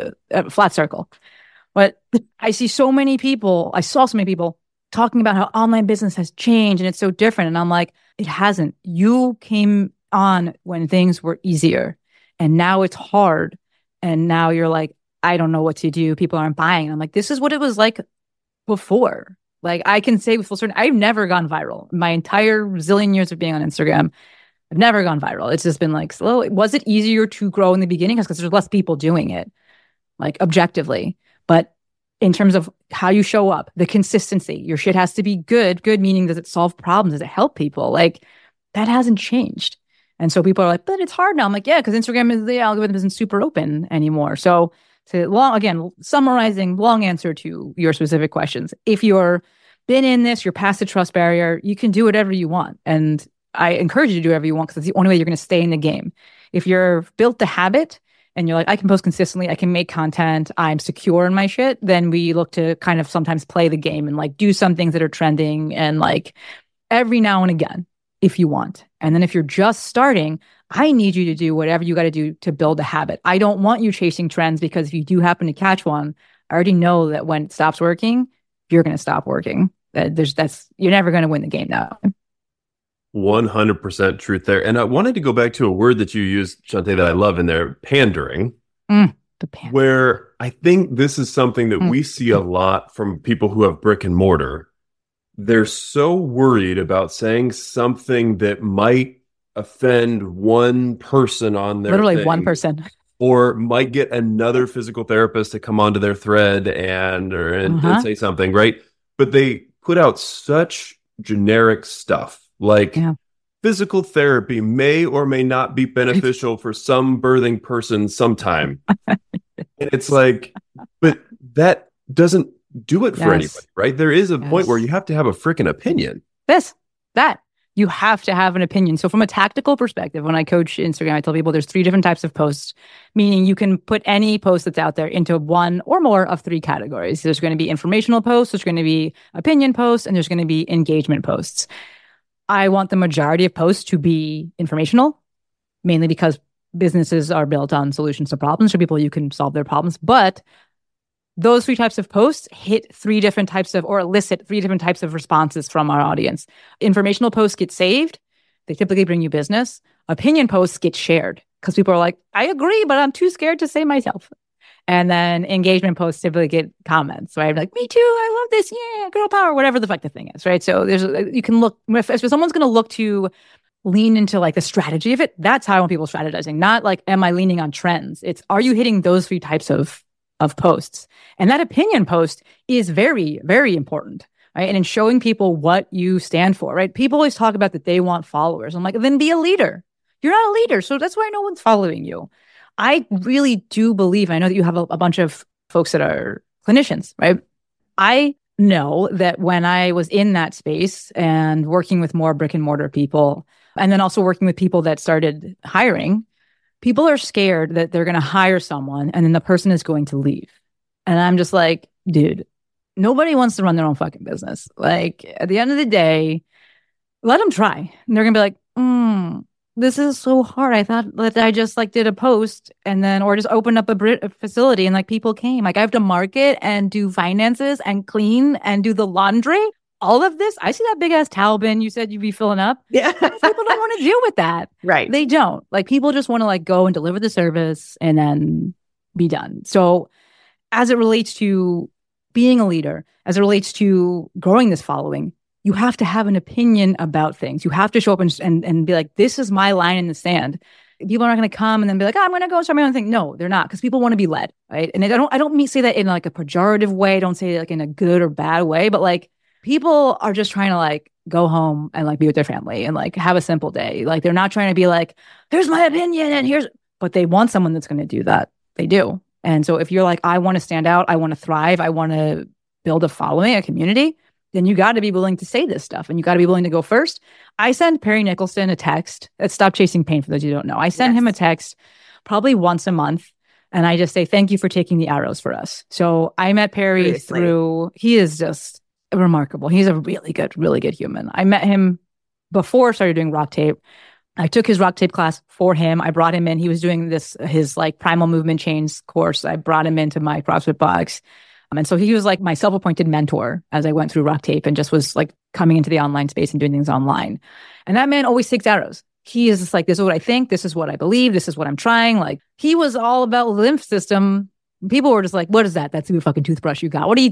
a flat circle. But I saw so many people talking about how online business has changed and it's so different. And I'm like, it hasn't. You came on when things were easier and now it's hard. And now you're like, I don't know what to do. People aren't buying. I'm like, this is what it was like before. Like I can say with full certainty, I've never gone viral. My entire zillion years of being on Instagram, I've never gone viral. It's just been like slow. Was it easier to grow in the beginning? Because there's less people doing it, like objectively. But in terms of how you show up, the consistency, your shit has to be good. Good meaning, does it solve problems? Does it help people? Like that hasn't changed. And so people are like, but it's hard now. I'm like, yeah, because Instagram is, the algorithm isn't super open anymore. So summarizing, long answer to your specific questions. If you're been in this, you're past the trust barrier, you can do whatever you want. And I encourage you to do whatever you want because it's the only way you're going to stay in the game. If you're built the habit and you're like, I can post consistently, I can make content, I'm secure in my shit, then we look to kind of sometimes play the game and like do some things that are trending and like every now and again, if you want. And then if you're just starting, I need you to do whatever you got to do to build a habit. I don't want you chasing trends because if you do happen to catch one, I already know that when it stops working, you're going to stop working. You're never going to win the game now. 100% truth there. And I wanted to go back to a word that you used, Shantae, that I love in there, pandering. Where I think this is something that we see a lot from people who have brick and mortar. They're so worried about saying something that might offend one person on their literally thing, one person, or might get another physical therapist to come onto their thread and say something, right? But they put out such generic stuff like physical therapy may or may not be beneficial for some birthing person sometime. And it's like, but that doesn't do it for anybody, right? There is a point where you have to have a freaking opinion. You have to have an opinion. So from a tactical perspective, when I coach Instagram, I tell people there's 3 different types of posts, meaning you can put any post that's out there into one or more of 3 categories. There's going to be informational posts, there's going to be opinion posts, and there's going to be engagement posts. I want the majority of posts to be informational, mainly because businesses are built on solutions to problems. For people, you can solve their problems. But those 3 types of posts hit 3 different types of, or elicit 3 different types of responses from our audience. Informational posts get saved. They typically bring you business. Opinion posts get shared because people are like, I agree, but I'm too scared to say myself. And then engagement posts typically get comments, right? Like, me too, I love this, yeah, girl power, whatever the fuck the thing is, right? So you can look, if someone's going to look to lean into like the strategy of it, that's how I want people strategizing. Not like, am I leaning on trends? It's, are you hitting those 3 types of posts? And that opinion post is very, very important, right? And in showing people what you stand for, right? People always talk about that they want followers. I'm like, then be a leader. You're not a leader, so that's why no one's following you. I really do believe, I know that you have a bunch of folks that are clinicians, right? I know that when I was in that space and working with more brick and mortar people, and then also working with people that started hiring, people are scared that they're going to hire someone and then the person is going to leave. And I'm just like, dude, nobody wants to run their own fucking business. Like, at the end of the day, let them try. And they're going to be like, this is so hard. I thought that I just like did a post and then, or just opened up a facility and like people came. Like, I have to market and do finances and clean and do the laundry. All of this, I see that big ass towel bin you said you'd be filling up. Yeah. People don't want to deal with that. Right. They don't. Like, people just want to like go and deliver the service and then be done. So as it relates to being a leader, as it relates to growing this following, you have to have an opinion about things. You have to show up and be like, this is my line in the sand. People are not going to come and then be like, I'm going to go and start my own thing. No, they're not, because people want to be led, right? And I don't say that in like a pejorative way. I don't say it like in a good or bad way, but like, people are just trying to like go home and like be with their family and like have a simple day. Like, they're not trying to be like, here's my opinion and but they want someone that's going to do that. They do. And so if you're like, I want to stand out, I want to thrive, I want to build a following, a community, then you got to be willing to say this stuff and you got to be willing to go first. I send Perry Nicholson a text. Stop Chasing Pain, for those who don't know. I send him a text probably once a month. And I just say, thank you for taking the arrows for us. So I met Perry he is just remarkable. He's a really good human. I met him before I started doing rock tape. I took his rock tape class for him. I brought him in. He was doing his like primal movement chains course. I brought him into my CrossFit box. And so he was like my self-appointed mentor as I went through rock tape and just was like coming into the online space and doing things online. And that man always takes arrows. He is just like, this is what I think. This is what I believe. This is what I'm trying. Like, he was all about lymph system. People were just like, what is that? That's a fucking toothbrush you got. What are you doing?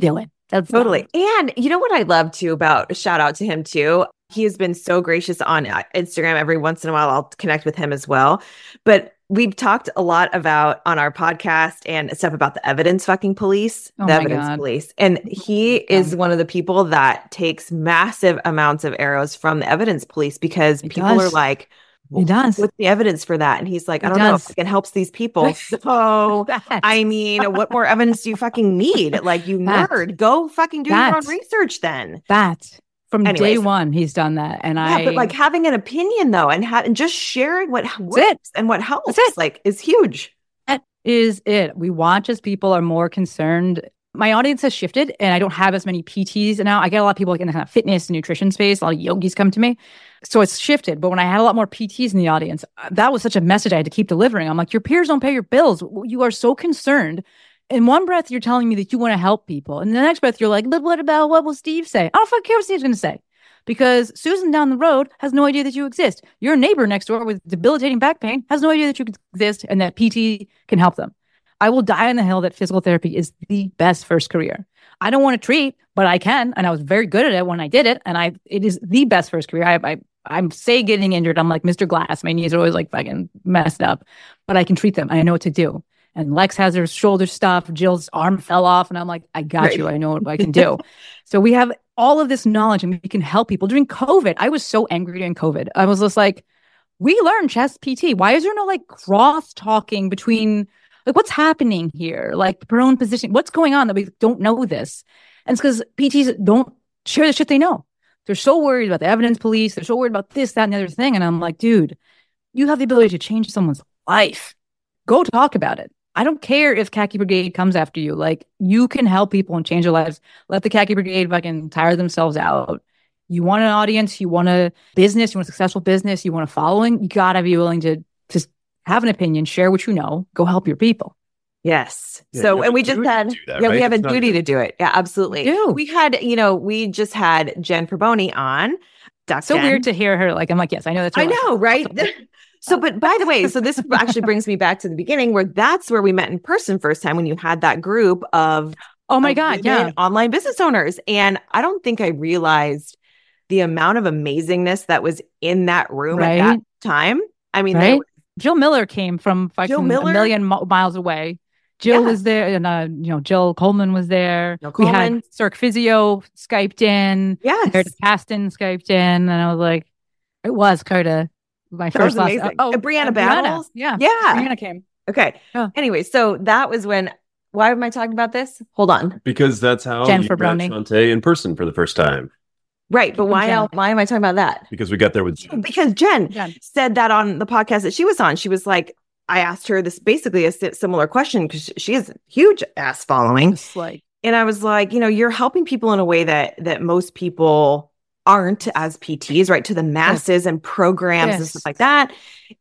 That's Totally. And you know what I love too about shout out to him too. He has been so gracious on Instagram. Every once in a while, I'll connect with him as well. But we've talked a lot about on our podcast and stuff about the evidence fucking police, Oh the my evidence God. police. And he is one of the people that takes massive amounts of arrows from the evidence police because He people does. are like, He does. what's the evidence for that? And he's like, I He don't know does. if it helps these people. So That. I mean, what more evidence do you fucking need? Like, you That. nerd, go fucking do your That. own research then. That. From day Anyways. one, he's done that. And Yeah, but like having an opinion though, and just sharing what works and what helps, it. like, is huge. That is it. We watch as people are more concerned. My audience has shifted and I don't have as many PTs now. I get a lot of people like in the kind of fitness and nutrition space. A lot of yogis come to me. So it's shifted. But when I had a lot more PTs in the audience, that was such a message I had to keep delivering. I'm like, your peers don't pay your bills. You are so concerned. In one breath, you're telling me that you want to help people. And in the next breath, you're like, but what about what will Steve say? I don't fucking care what Steve's going to say. Because Susan down the road has no idea that you exist. Your neighbor next door with debilitating back pain has no idea that you exist and that PT can help them. I will die on the hill that physical therapy is the best first career. I don't want to treat, but I can. And I was very good at it when I did it. And it is the best first career. I'm say getting injured. I'm like Mr. Glass. My knees are always like fucking messed up, but I can treat them. I know what to do. And Lex has her shoulder stuff. Jill's arm fell off. And I'm like, I got you. I know what I can do. So we have all of this knowledge and we can help people. During COVID, I was so angry during COVID. I was just like, we learned chest PT. Why is there no like cross talking between like what's happening here? Like prone position. What's going on that we don't know this? And it's because PTs don't share the shit they know. They're so worried about the evidence police. They're so worried about this, that, and the other thing. And I'm like, dude, you have the ability to change someone's life. Go talk about it. I don't care if Khaki Brigade comes after you. Like, you can help people and change their lives. Let the Khaki Brigade fucking tire themselves out. You want an audience, you want a business, you want a successful business, you want a following, you gotta be willing to just have an opinion, share what you know, go help your people. Yes. Yeah, So, you have and a we just duty to had, do that, yeah, right? we have It's a not duty a- to do it. Yeah, absolutely. We do. We had, we just had Jen Perboni on. Doc So Jen. weird to hear her. Like, I'm like, yes, I know that's I her. know, right? So, but by the way, so this actually brings me back to the beginning where that's where we met in person first time when you had that group of Oh my of God, women yeah. online business owners. And I don't think I realized the amount of amazingness that was in that room at that Right. time. I mean, Right? Jill Miller came from fucking Jill a Miller? million miles away. Jill Yeah. was there, and Jill Coleman was there. Jill We Coleman. had Cirque Physio Skyped in. yes, Meredith Caston Skyped in, and I was like, it was kind of my That was first last. amazing. Oh, Brianna and Battles? yeah, yeah. Brianna came. Okay. Yeah. Anyway, so that was when. Why am I talking about this? Hold on. Because that's how Jen you met Fabroni. Shantae in person for the first time. Right, but why? Jen. Why am I talking about that? Because we got there with Jen. Because Jen Jen. said that on the podcast that she was on. She was like, I asked her this basically a similar question because she has a huge ass following. Just like, And I was like, you're helping people in a way that most people aren't as PTs, right? To the masses and programs and Yes. stuff like that.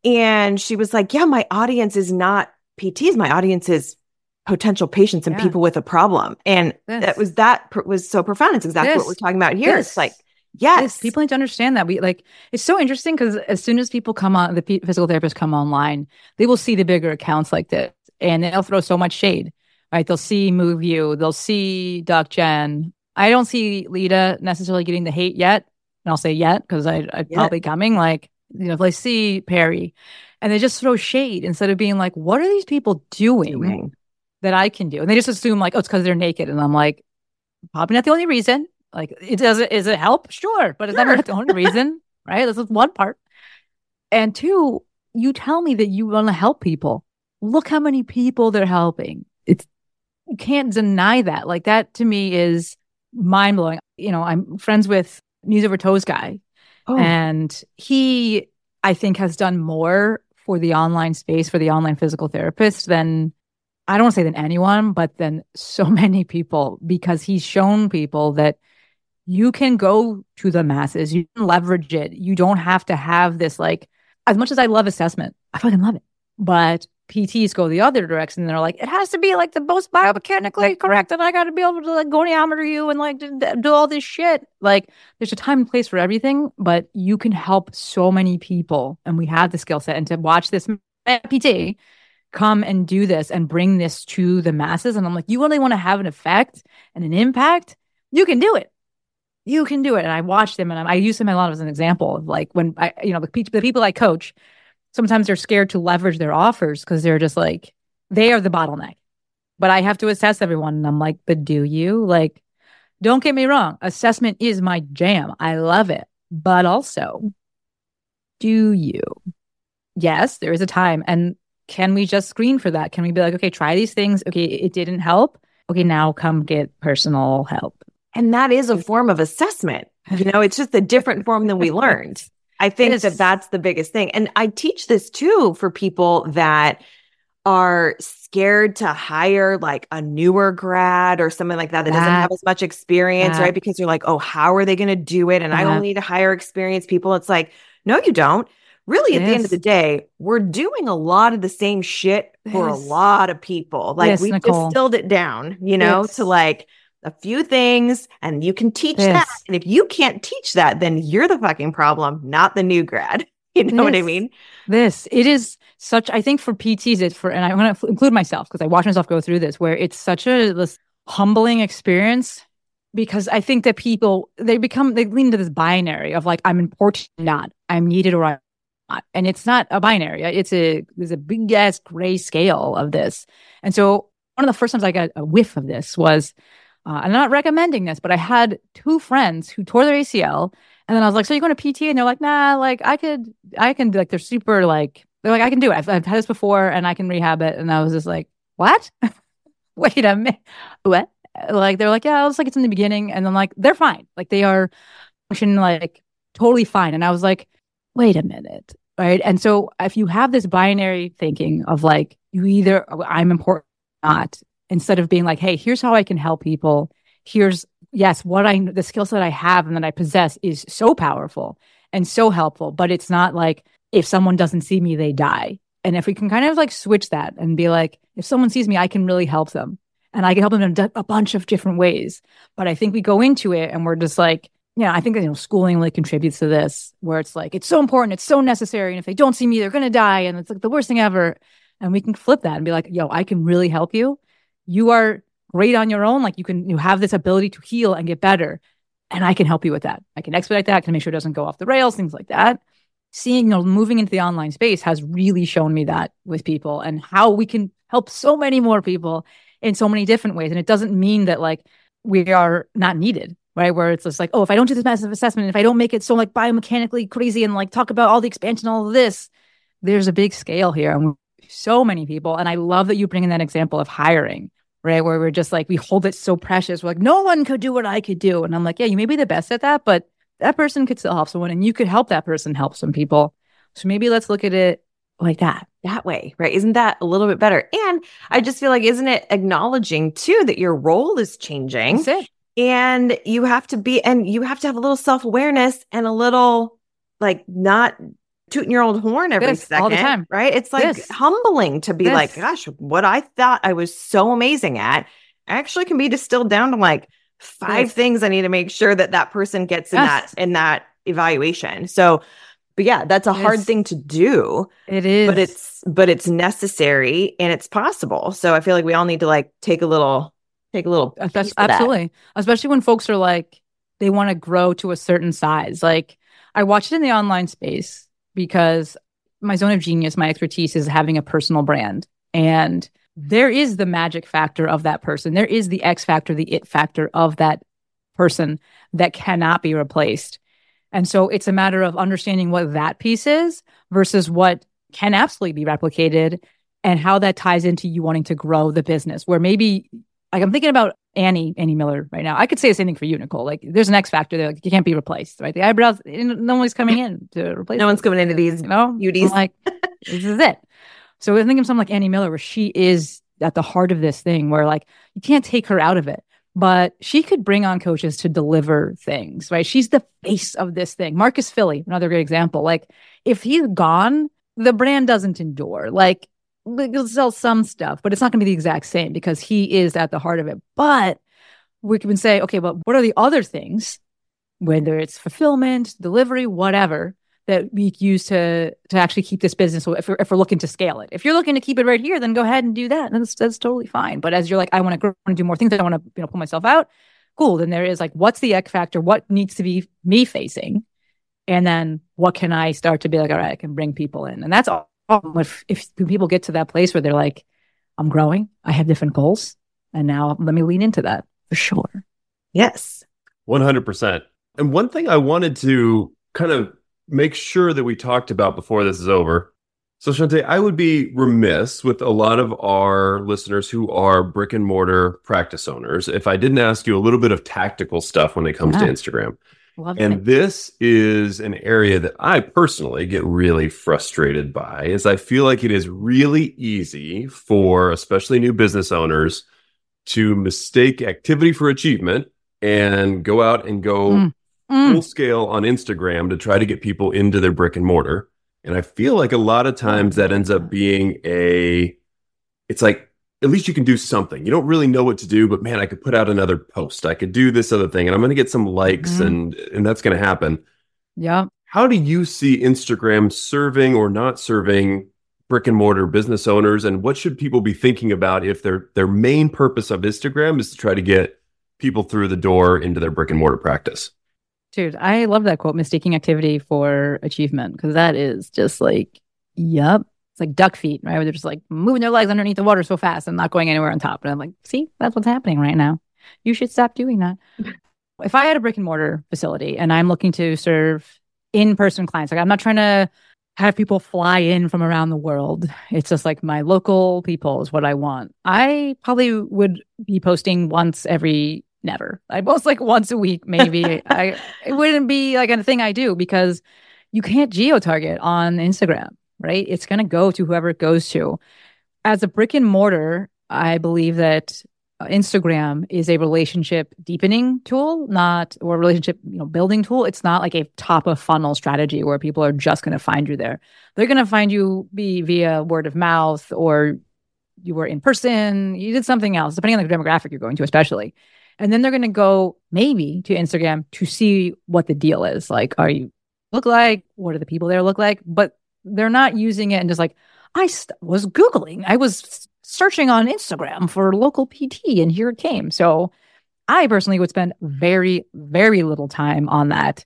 And she was like, yeah, my audience is not PTs. My audience is potential patients and Yeah. people with a problem. And This. that was so profound. It's exactly what This. we're talking about here. This. It's like, yes, yes, people need to understand that it's so interesting because as soon as people come on, physical therapists come online, they will see the bigger accounts like this, and they'll throw so much shade, right? They'll see Move You, they'll see Doc Jen. I don't see Lita necessarily getting the hate yet, and I'll say yet because I probably coming. Like, if I see Perry, and they just throw shade instead of being like, what are these people doing that I can do? And they just assume like, oh, it's because they're naked, and I'm like, probably not the only reason. Like, is it help? Sure. But it's never the only reason, right? This is one part. And two, you tell me that you want to help people. Look how many people they're helping. You can't deny that. Like, that to me is mind blowing. I'm friends with Knees Over Toes guy. Oh. And he, I think, has done more for the online space, for the online physical therapist than, I don't want to say than anyone, but than so many people, because he's shown people that you can go to the masses, you can leverage it. You don't have to have this, like, as much as I love assessment, I fucking love it. But PTs go the other direction. And they're like, it has to be like the most biomechanically correct. And I got to be able to like goniometer you and like do all this shit. Like, there's a time and place for everything, but you can help so many people. And we have the skill set. And to watch this PT come and do this and bring this to the masses. And I'm like, you really want to have an effect and an impact? You can do it. You can do it. And I watch them and I use them a lot as an example of like when the people I coach, sometimes they're scared to leverage their offers because they're just like, they are the bottleneck. But I have to assess everyone. And I'm like, but do you? Like, don't get me wrong. Assessment is my jam. I love it. But also, do you? Yes, there is a time. And can we just screen for that? Can we be like, okay, try these things. Okay, it didn't help. Okay, now come get personal help. And that is a form of assessment. It's just a different form than we learned. I think that that's the biggest thing. And I teach this too for people that are scared to hire like a newer grad or something like that doesn't have as much experience, right? Because you're like, oh, how are they going to do it? And I only need to hire experienced people. It's like, no, you don't. Really, at the end of the day, we're doing a lot of the same shit for a lot of people. Like we distilled it down, to like a few things, and you can teach that. And if you can't teach that, then you're the fucking problem, not the new grad. You know what I mean? It is such, I think for PTs, and I'm going to include myself because I watch myself go through this, where it's such this humbling experience because I think that people, they lean into this binary of like, I'm important, not, I'm needed or I'm not. And it's not a binary. There's a big ass gray scale of this. And so one of the first times I got a whiff of this was, I'm not recommending this, but I had two friends who tore their ACL. And then I was like, so you're going to PT? And they're like, nah, like I can, like, they're super like, they're like, I can do it. I've had this before and I can rehab it. And I was just like, what? Wait a minute. What? Like, they're like, yeah, it was like, it's in the beginning. And I'm like, they're fine. Like they are functioning like totally fine. And I was like, wait a minute. Right. And so if you have this binary thinking of like, you either, I'm important or not, instead of being like, hey, here's how I can help people. Here's, yes, the skill set I have and that I possess is so powerful and so helpful, but it's not like if someone doesn't see me, they die. And if we can kind of like switch that and be like, if someone sees me, I can really help them and I can help them in a bunch of different ways. But I think we go into it and we're just like, I think that, schooling really contributes to this where it's like, it's so important. It's so necessary. And if they don't see me, they're going to die. And it's like the worst thing ever. And we can flip that and be like, yo, I can really help you. You are great on your own. Like you have this ability to heal and get better. And I can help you with that. I can expedite that. I can make sure it doesn't go off the rails, things like that. Seeing, moving into the online space has really shown me that with people and how we can help so many more people in so many different ways. And it doesn't mean that like we are not needed, right? Where it's just like, oh, if I don't do this massive assessment, if I don't make it so like biomechanically crazy and like talk about all the expansion, all of this, there's a big scale here. And so many people. And I love that you bring in that example of hiring, right? Where we're just like, we hold it so precious. We're like, no one could do what I could do. And I'm like, yeah, you may be the best at that, but that person could still help someone and you could help that person help some people. So maybe let's look at it like that way, right? Isn't that a little bit better? And I just feel like, isn't it acknowledging too that your role is changing? That's it. And you have to have a little self-awareness and a little like not tooting your old horn every second, all the time, right? It's like humbling to be like, gosh, what I thought I was so amazing at actually can be distilled down to like 5 things I need to make sure that person gets in that evaluation. So, but yeah, that's a hard thing to do. It is, but it's necessary and it's possible. So I feel like we all need to like take a little absolutely, especially when folks are like, they want to grow to a certain size. Like I watch it in the online space because my zone of genius, my expertise is having a personal brand. And there is the magic factor of that person. There is the X factor, the it factor of that person that cannot be replaced. And so it's a matter of understanding what that piece is versus what can absolutely be replicated and how that ties into you wanting to grow the business. Where maybe, like I'm thinking about Annie Miller right now. I could say the same thing for you, Nicole. Like there's an X factor there. Like, you can't be replaced, right? The eyebrows, no one's coming in to replace. No one's coming into these, beauties. I'm like, this is it. So I think of someone like Annie Miller, where she is at the heart of this thing, where like you can't take her out of it, but she could bring on coaches to deliver things, right? She's the face of this thing. Marcus Philly, another great example. Like if he's gone, the brand doesn't endure. Like we'll sell some stuff, but it's not going to be the exact same because he is at the heart of it. But we can say, okay, but what are the other things, whether it's fulfillment, delivery, whatever, that we use to actually keep this business. So if we're looking to scale it, if you're looking to keep it right here, then go ahead and do that. That's totally fine. But as you're like, I want to grow and do more things, I want to pull myself out. Cool. Then there is like, what's the X factor? What needs to be me facing? And then what can I start to be like, all right, I can bring people in. And that's all. If people get to that place where they're like, I'm growing, I have different goals, and now let me lean into that for sure. Yes. 100%. And one thing I wanted to kind of make sure that we talked about before this is over. So Shante, I would be remiss with a lot of our listeners who are brick and mortar practice owners if I didn't ask you a little bit of tactical stuff when it comes to Instagram. And this is an area that I personally get really frustrated by, is I feel like it is really easy for especially new business owners to mistake activity for achievement and go out and go full scale on Instagram to try to get people into their brick and mortar. And I feel like a lot of times that ends up being it's like, at least you can do something. You don't really know what to do, but man, I could put out another post. I could do this other thing, and I'm going to get some likes, and that's going to happen. Yeah. How do you see Instagram serving or not serving brick and mortar business owners? And what should people be thinking about if their main purpose of Instagram is to try to get people through the door into their brick and mortar practice? Dude, I love that quote, mistaking activity for achievement, because that is just like, yep. It's like duck feet, right? Where they're just like moving their legs underneath the water so fast and not going anywhere on top. And I'm like, see, that's what's happening right now. You should stop doing that. If I had a brick and mortar facility and I'm looking to serve in-person clients, like I'm not trying to have people fly in from around the world. It's just like my local people is what I want. I probably would be posting once every never. I post like once a week, maybe. It wouldn't be like a thing I do because you can't geo-target on Instagram. Right? It's going to go to whoever it goes to. As a brick and mortar, I believe that Instagram is a relationship deepening tool, or a relationship building tool. It's not like a top of funnel strategy where people are just going to find you there. They're going to find you via word of mouth, or you were in person, you did something else, depending on the demographic you're going to, especially. And then they're going to go maybe to Instagram to see what the deal is. Like, are you look like? What do the people there look like? But they're not using it and just like, I was Googling. I was searching on Instagram for local PT and here it came. So I personally would spend very, very little time on that.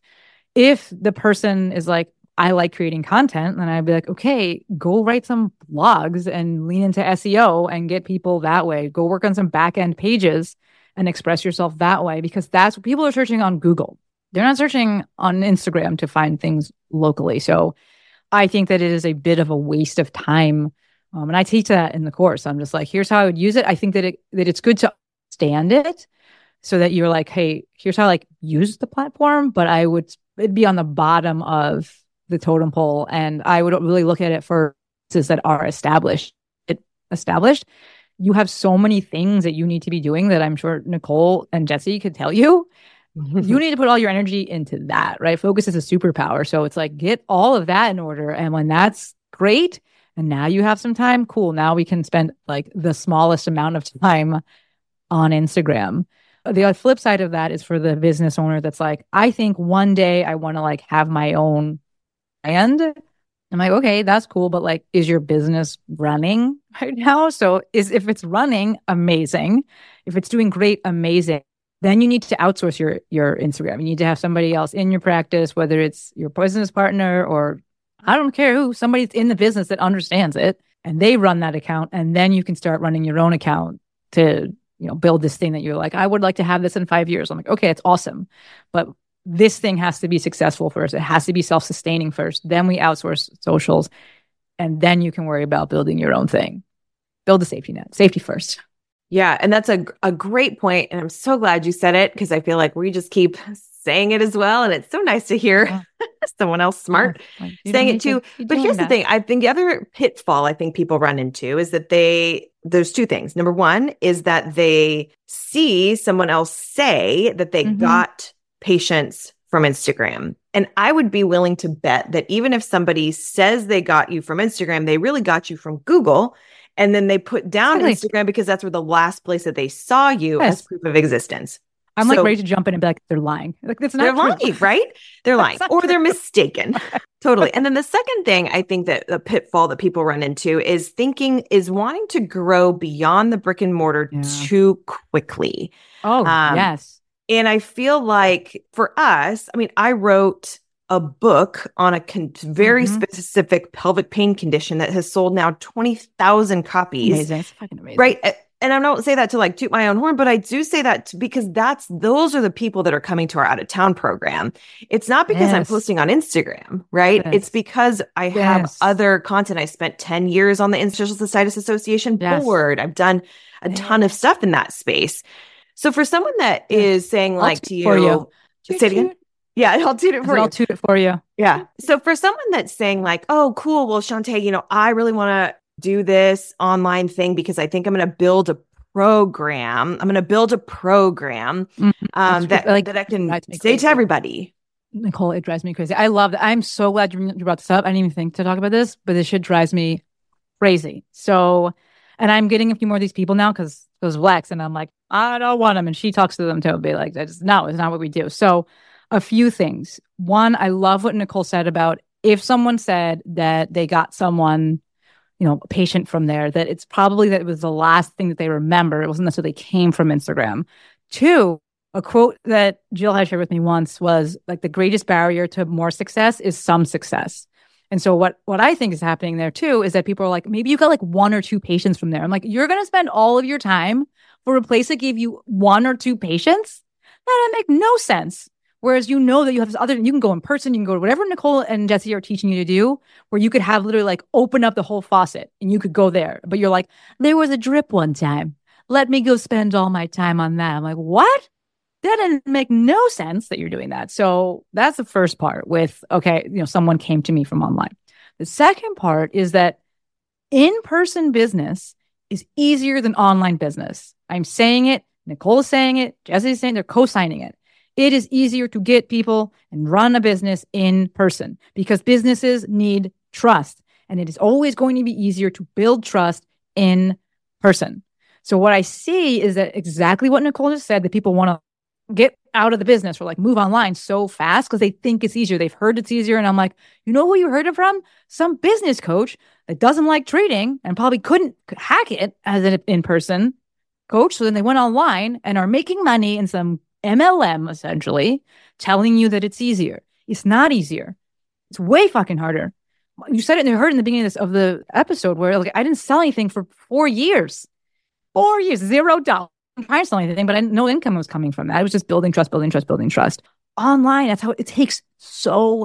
If the person is like, I like creating content, then I'd be like, okay, go write some blogs and lean into SEO and get people that way. Go work on some back end pages and express yourself that way, because that's what people are searching on Google. They're not searching on Instagram to find things locally. So I think that it is a bit of a waste of time. And I teach that in the course. I'm just like, here's how I would use it. I think that it's good to understand it so that you're like, hey, here's how I use the platform, but it'd be on the bottom of the totem pole. And I would really look at it for businesses that are established. You have so many things that you need to be doing that I'm sure Nicole and Jesse could tell you. You need to put all your energy into that, right? Focus is a superpower. So it's like, get all of that in order. And when that's great, and now you have some time, cool. Now we can spend like the smallest amount of time on Instagram. The flip side of that is for the business owner that's like, I think one day I want to have my own brand. I'm like, okay, that's cool. But is your business running right now? So if it's running, amazing. If it's doing great, amazing. Then you need to outsource your Instagram. You need to have somebody else in your practice, whether it's your business partner or I don't care who, somebody's in the business that understands it, and they run that account. And then you can start running your own account to, build this thing that you're like, I would like to have this in 5 years. I'm like, okay, it's awesome. But this thing has to be successful first. It has to be self-sustaining first. Then we outsource socials. And then you can worry about building your own thing. Build a safety net. Safety first. Yeah. And that's a great point. And I'm so glad you said it, because I feel like we just keep saying it as well. And it's so nice to hear someone else smart saying it too. But here's the thing. I think the other pitfall I think people run into is that there's two things. Number one is that they see someone else say that they got patients from Instagram. And I would be willing to bet that even if somebody says they got you from Instagram, they really got you from Google. And then they put down Instagram because that's where the last place that they saw you as proof of existence. I'm like ready to jump in and be like, they're lying. Like, that's not they're true. lying, right? They're lying, or they're mistaken. Totally. And then the second thing I think that the pitfall that people run into is wanting to grow beyond the brick and mortar too quickly. Oh, yes. And I feel like for us, I mean, I wrote a book on a very specific pelvic pain condition that has sold now 20,000 copies. Amazing. It's fucking amazing. Right. And I don't say that to like toot my own horn, but I do say that because those are the people that are coming to our out of town program. It's not because I'm posting on Instagram, right? It's because I have other content. I spent 10 years on the Interstitial Cystitis Association board. I've done a ton of stuff in that space. So for someone that is saying like to you, say it again. Yeah, I'll toot it for you. I'll toot it for you. Yeah. So for someone that's saying like, oh, cool. Well, Shantae, I really want to do this online thing because I think I'm going to build a program. I'm going to build a program that I can say to everybody. Nicole, it drives me crazy. I love that. I'm so glad you brought this up. I didn't even think to talk about this, but this shit drives me crazy. So, and I'm getting a few more of these people now because it was Lex, and I'm like, I don't want them. And she talks to them to be like, it's not what we do. So a few things. One, I love what Nicole said about if someone said that they got someone, a patient from there, that it's probably that it was the last thing that they remember. It wasn't necessarily came from Instagram. Two, a quote that Jill had shared with me once was like, the greatest barrier to more success is some success. And so what I think is happening there too is that people are like, maybe you got like 1 or 2 patients from there. I'm like, you're going to spend all of your time for a place that gave you 1 or 2 patients? That would make no sense. Whereas that you have this other, you can go in person, you can go to whatever Nicole and Jesse are teaching you to do, where you could have literally like open up the whole faucet and you could go there. But you're like, there was a drip one time. Let me go spend all my time on that. I'm like, what? That didn't make no sense that you're doing that. So that's the first part with, okay, someone came to me from online. The second part is that in-person business is easier than online business. I'm saying it. Nicole's saying it. Jesse's saying they're co-signing it. It is easier to get people and run a business in person because businesses need trust. And it is always going to be easier to build trust in person. So what I see is that exactly what Nicole just said, that people want to get out of the business or like move online so fast because they think it's easier. They've heard it's easier. And I'm like, you know who you heard it from? Some business coach that doesn't like trading and probably couldn't hack it as an in-person coach. So then they went online and are making money in some MLM, essentially, telling you that it's easier. It's not easier. It's way fucking harder. You said it and heard in the beginning of the episode where like I didn't sell anything for 4 years. 4 years, $0. I'm trying to sell anything, but no income was coming from that. I was just building trust. Online, that's how it takes so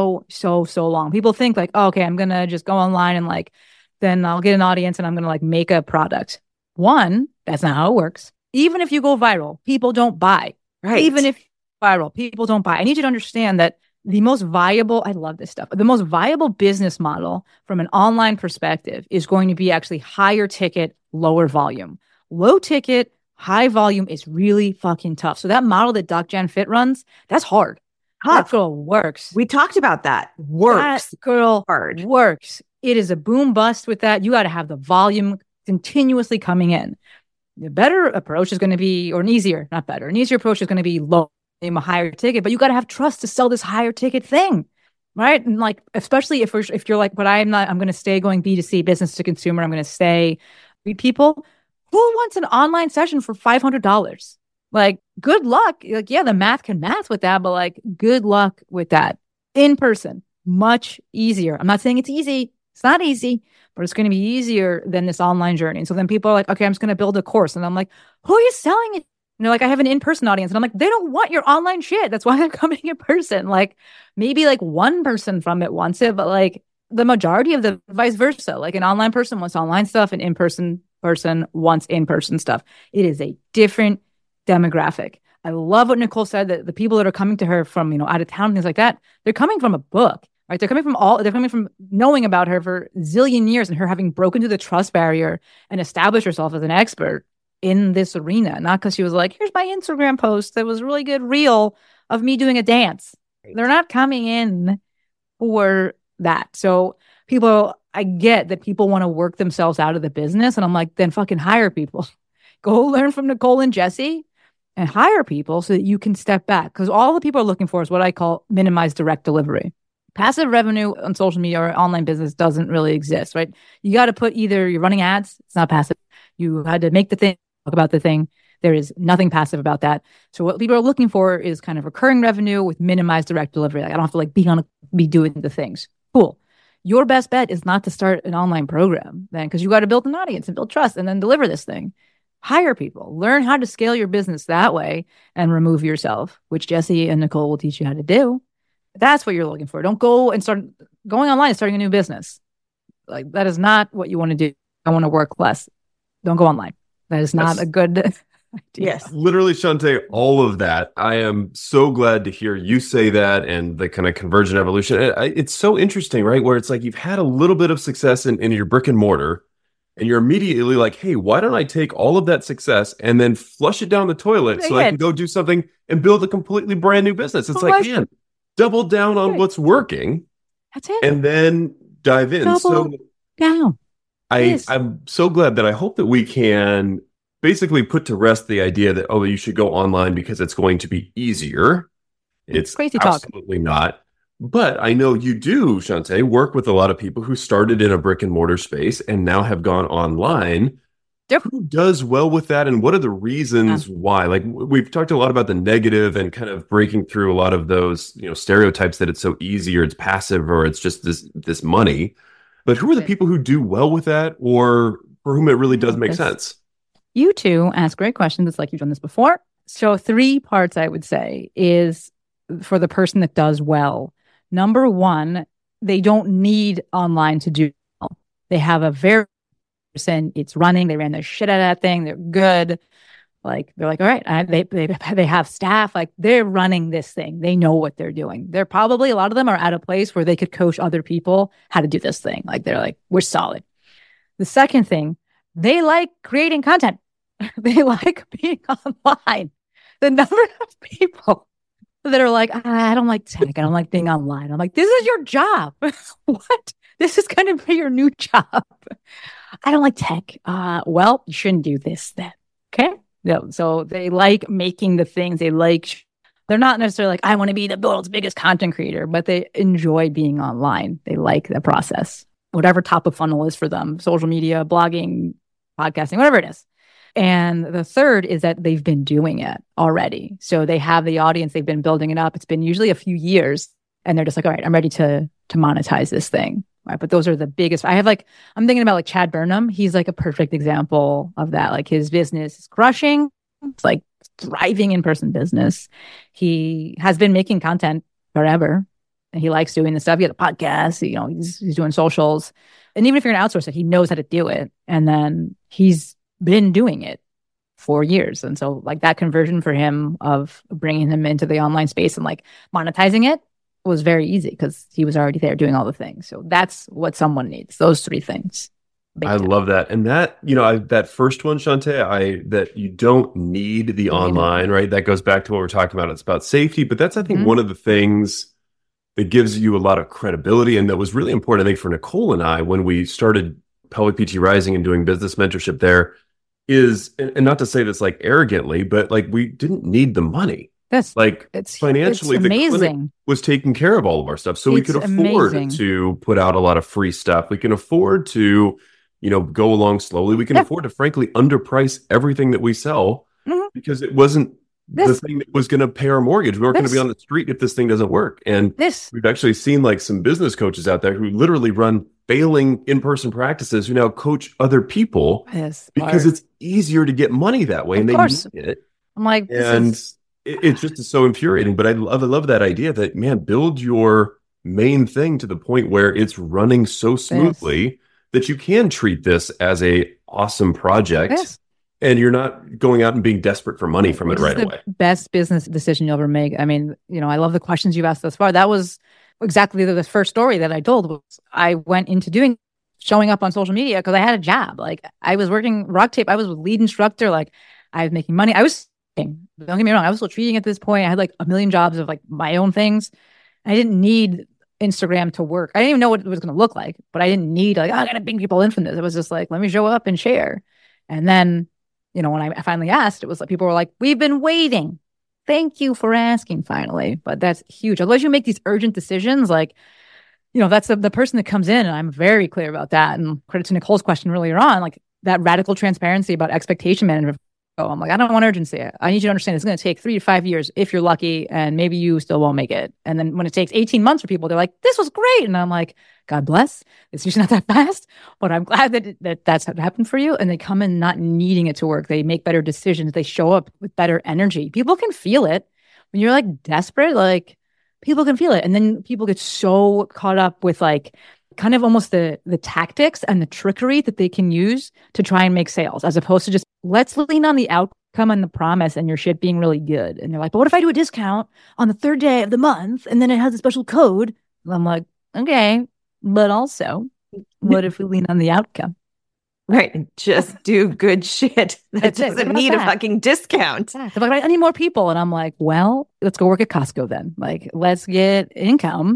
long. People think like, oh, okay, I'm going to just go online and like, then I'll get an audience and I'm going to like make a product. One, that's not how it works. Even if you go viral, people don't buy. Right. Even if viral, people don't buy. I need you to understand that the most viable, I love this stuff, the most viable business model from an online perspective is going to be actually higher ticket, lower volume. Low ticket, high volume is really fucking tough. So that model that Doc Jan Fit runs, that's hard. That girl works. We talked about that. Works. That girl works. It is a boom bust with that. You got to have the volume continuously coming in. The better approach is going to be, or an easier approach is going to be low, a higher ticket, but you got to have trust to sell this higher ticket thing, right? And like, especially if you're like, but I'm going to stay going B2C, business to consumer. I'm going to stay with people. Who wants an online session for $500? Like, good luck. Like, yeah, the math can math with that, but like, good luck with that. In person, much easier. I'm not saying it's easy. It's not easy, but it's going to be easier than this online journey. And so then people are like, okay, I'm just going to build a course. And I'm like, who are you selling it? And they're like, I have an in-person audience. And I'm like, they don't want your online shit. That's why they're coming in person. Like maybe like one person from it wants it, but like the majority of the vice versa. Like an online person wants online stuff, an in-person person wants in-person stuff. It is a different demographic. I love what Nicole said, that the people that are coming to her from, out of town, things like that, they're coming from a book. Right? They're coming from knowing about her for a zillion years and her having broken through the trust barrier and established herself as an expert in this arena. Not because she was like, here's my Instagram post that was a really good reel of me doing a dance. Right. They're not coming in for that. So I get that people want to work themselves out of the business. And I'm like, then fucking hire people. Go learn from Nicole and Jesse. and hire people so that you can step back. Because all the people are looking for is what I call minimized direct delivery. Passive revenue on social media or online business doesn't really exist, right? You got to put either you're running ads, it's not passive. You had to make the thing, talk about the thing. There is nothing passive about that. So what people are looking for is kind of recurring revenue with minimized direct delivery. Like I don't have to like be doing the things. Cool. Your best bet is not to start an online program then, because you got to build an audience and build trust and then deliver this thing. Hire people, learn how to scale your business that way and remove yourself, which Jesse and Nicole will teach you how to do. That's what you're looking for. Don't go and start going online and starting a new business. Like that is not what you want to do. I want to work less. Don't go online. That is not a good idea. Yes. Literally, Shante, all of that. I am so glad to hear you say that and the kind of convergent evolution. It's so interesting, right? Where it's like you've had a little bit of success in your brick and mortar, and you're immediately like, hey, why don't I take all of that success and then flush it down the toilet so I can go do something and build a completely brand new business? It's like, man, double down on what's working. That's it. And then dive in. Double down. I'm so glad that I hope that we can basically put to rest the idea that, you should go online because it's going to be easier. It's crazy talk. Absolutely not. But I know you do, Shante, work with a lot of people who started in a brick and mortar space and now have gone online. Yep. Who does well with that? And what are the reasons why? Like we've talked a lot about the negative and kind of breaking through a lot of those, stereotypes that it's so easy or it's passive or it's just this money. But who are the people who do well with that or for whom it really does make sense? You two ask great questions. It's like you've done this before. So 3 parts I would say is for the person that does well. Number 1, they don't need online to do well. They have a very person, it's running. They ran their shit out of that thing. They're good. Like they're like, all right, they have staff. Like they're running this thing. They know what they're doing. They're probably, a lot of them are at a place where they could coach other people how to do this thing. Like they're like, we're solid. The second thing, they like creating content. They like being online. The number of people that are like, I don't like tech. I don't like being online. I'm like, this is your job. What? This is going to be your new job. I don't like tech. Well, you shouldn't do this then. Okay. Yeah. So they like making the things they're not necessarily like, I want to be the world's biggest content creator, but they enjoy being online. They like the process, whatever top of funnel is for them, social media, blogging, podcasting, whatever it is. And the third is that they've been doing it already. So they have the audience, they've been building it up. It's been usually a few years and they're just like, all right, I'm ready to monetize this thing. Right. But those are the biggest. I'm thinking about like Chad Burnham. He's like a perfect example of that. Like his business is crushing. It's like thriving in-person business. He has been making content forever and he likes doing the stuff. He has a podcast, he's doing socials. And even if you're going to outsource it, he knows how to do it. And then he's been doing it for years. And so like that conversion for him of bringing him into the online space and like monetizing it was very easy because he was already there doing all the things. So that's what someone needs. Those 3 things. I love that. And that, that first one, Shante, that you don't need the online, right? That goes back to what we're talking about. It's about safety, but that's, I think, one of the things that gives you a lot of credibility. And that was really important, I think, for Nicole and I when we started Pelvic PT Rising and doing business mentorship there is, and not to say this like arrogantly, but like we didn't need the money. Yes. Like financially, the clinic was taking care of all of our stuff. So we could afford to put out a lot of free stuff. We can afford to, go along slowly. We can afford to, frankly, underprice everything that we sell because it wasn't the thing that was going to pay our mortgage. We weren't going to be on the street if this thing doesn't work. And we've actually seen like some business coaches out there who literally run failing in-person practices who now coach other people because it's easier to get money that way. And they need it. I'm like, it's just so infuriating. But I love that idea that, man, build your main thing to the point where it's running so smoothly that you can treat this as a awesome project and you're not going out and being desperate for money from it right away. Best business decision you'll ever make. I mean, I love the questions you've asked thus far. That was exactly the first story that I told. Was I went into showing up on social media because I had a job. Like I was working rock tape. I was a lead instructor. Like I was making money. Don't get me wrong. I was still treating at this point. I had like a million jobs of like my own things. I didn't need Instagram to work. I didn't even know what it was going to look like, but I didn't need I got to bring people in from this. It was just like, let me show up and share. And then when I finally asked, it was like people were like, we've been waiting. Thank you for asking finally. But that's huge. Otherwise you make these urgent decisions like, that's the person that comes in, and I'm very clear about that. And credit to Nicole's question earlier on, like that radical transparency about expectation management. Oh, I'm like, I don't want urgency. I need you to understand it's going to take 3 to 5 years if you're lucky, and maybe you still won't make it. And then when it takes 18 months for people, they're like, this was great. And I'm like, God bless. It's usually not that fast, but I'm glad that's happened for you. And they come in not needing it to work. They make better decisions. They show up with better energy. People can feel it. When you're like desperate, like people can feel it. And then people get so caught up with like kind of almost the tactics and the trickery that they can use to try and make sales, as opposed to just let's lean on the outcome and the promise and your shit being really good. And they're like, but what if I do a discount on the 3rd day of the month and then it has a special code? And I'm like, okay, but also what if we lean on the outcome? Right. Just do good shit. That doesn't need a fucking discount. They're like, I need more people. And I'm like, well, let's go work at Costco then. Like, let's get income.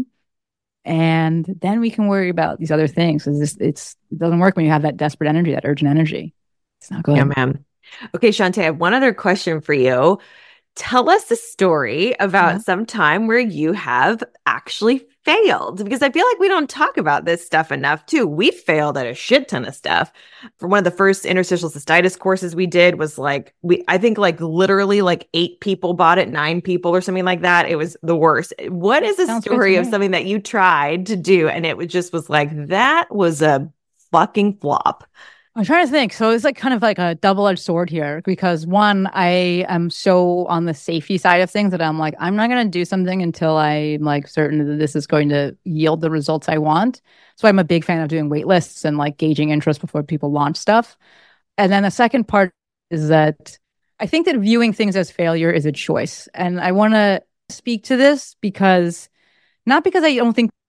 And then we can worry about these other things. Because it doesn't work when you have that desperate energy, that urgent energy. It's not good. Yeah, man. Okay, Shantae, I have one other question for you. Tell us a story about some time where you have actually failed, because I feel like we don't talk about this stuff enough too. We failed at a shit ton of stuff. For one of the first interstitial cystitis courses we did was like, I think like literally like 8 people bought it, 9 people or something like that. It was the worst. What is a story of something that you tried to do and it was like, that was a fucking flop? I'm trying to think. So it's like kind of like a double-edged sword here, because one, I am so on the safety side of things that I'm like, I'm not going to do something until I'm like certain that this is going to yield the results I want. So I'm a big fan of doing wait lists and like gauging interest before people launch stuff. And then the second part is that I think that viewing things as failure is a choice. And I want to speak to this not because I don't think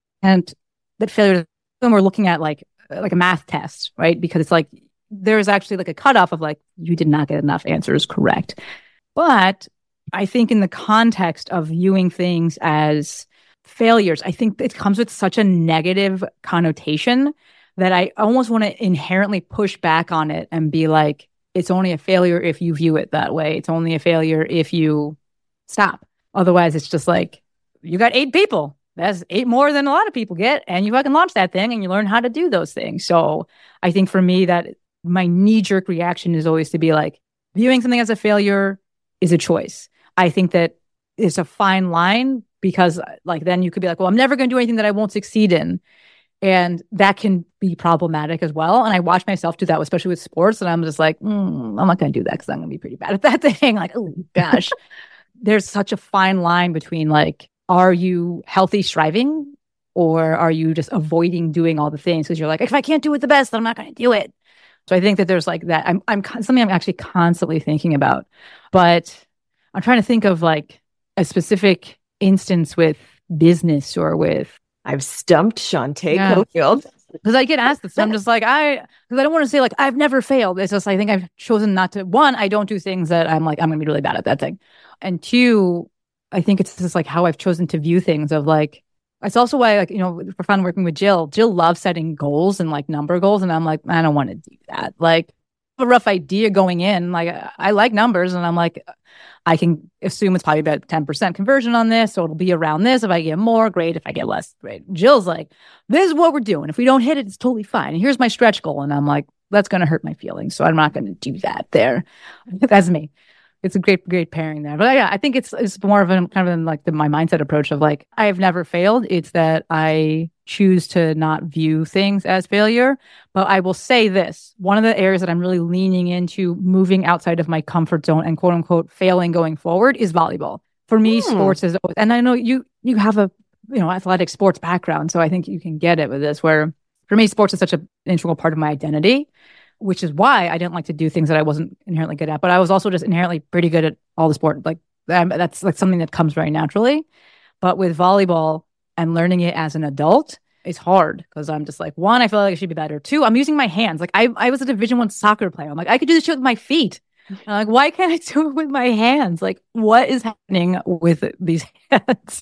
that failure, when we're looking at like a math test, right? Because it's like, there's actually like a cutoff of like, you did not get enough answers correct. But I think in the context of viewing things as failures, I think it comes with such a negative connotation that I almost want to inherently push back on it and be like, it's only a failure if you view it that way. It's only a failure if you stop. Otherwise, it's just like, you got 8 people. That's 8 more than a lot of people get. And you fucking launch that thing and you learn how to do those things. So I think for me, that my knee-jerk reaction is always to be like, viewing something as a failure is a choice. I think that it's a fine line, because like then you could be like, well, I'm never going to do anything that I won't succeed in. And that can be problematic as well. And I watch myself do that, especially with sports. And I'm just like, I'm not going to do that because I'm going to be pretty bad at that thing. Like, oh gosh, there's such a fine line between like, are you healthy striving, or are you just avoiding doing all the things because you're like, if I can't do it the best, then I'm not going to do it. So I think that there's like that. I'm something I'm actually constantly thinking about, but I'm trying to think of like a specific instance with business or with. I've stumped Shantae Cofield. Because I get asked this, so I'm just like, because I don't want to say like I've never failed. It's just I think I've chosen not to. One, I don't do things that I'm like I'm going to be really bad at that thing, and 2. I think it's just like how I've chosen to view things of like, it's also why like, for fun working with Jill loves setting goals and like number goals. And I'm like, I don't want to do that. Like a rough idea going in, like I like numbers and I'm like, I can assume it's probably about 10% conversion on this. So it'll be around this. If I get more, great. If I get less, great. Jill's like, this is what we're doing. If we don't hit it, it's totally fine. And here's my stretch goal. And I'm like, that's going to hurt my feelings. So I'm not going to do that there. That's me. It's a great pairing there. But yeah, I think it's more of a kind of like my mindset approach of like, I have never failed. It's that I choose to not view things as failure. But I will say this, one of the areas that I'm really leaning into moving outside of my comfort zone and quote unquote failing going forward is volleyball. For me, sports is, and I know you have a, athletic sports background. So I think you can get it with this, where for me, sports is such an integral part of my identity, which is why I didn't like to do things that I wasn't inherently good at. But I was also just inherently pretty good at all the sport. Like that's like something that comes very naturally. But with volleyball and learning it as an adult, it's hard because I'm just like, 1, I feel like I should be better. 2, I'm using my hands. Like I was a Division I soccer player. I'm like, I could do this shit with my feet. I'm like, why can't I do it with my hands? Like, what is happening with these hands?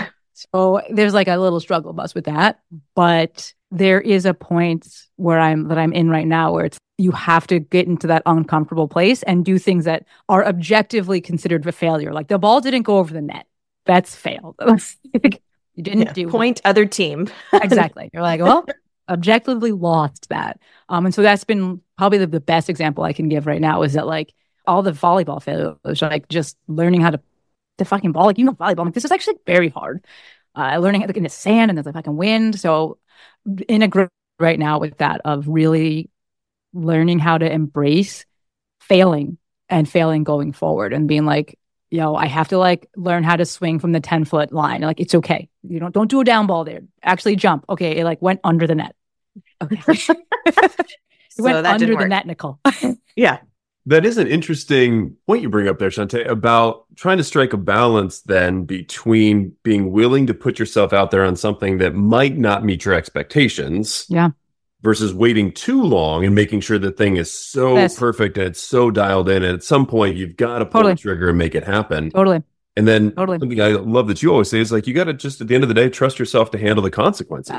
So there's like a little struggle bus with that. But there is a point where I'm in right now where it's you have to get into that uncomfortable place and do things that are objectively considered a failure. Like the ball didn't go over the net. That's failed. You didn't do point other team. Exactly. You're like, well, objectively lost that. And so that's been probably the best example I can give right now is that like all the volleyball failures, like just learning how to the fucking ball, like, volleyball, like, this is actually very hard. Learning how to get in the sand and there's a fucking wind. So in a group right now with that of really learning how to embrace failing and failing going forward and being like, I have to like learn how to swing from the 10-foot line. Like, it's okay. You don't do a down ball there. Actually jump. Okay. It like went under the net. Okay. It went under the net, Nicole. Yeah. That is an interesting point you bring up there, Shantae, about trying to strike a balance then between being willing to put yourself out there on something that might not meet your expectations. Yeah. Versus waiting too long and making sure the thing is so perfect and it's so dialed in. And at some point, you've got to pull the trigger and make it happen. Totally. And then something I love that you always say is like, you got to just at the end of the day, trust yourself to handle the consequences.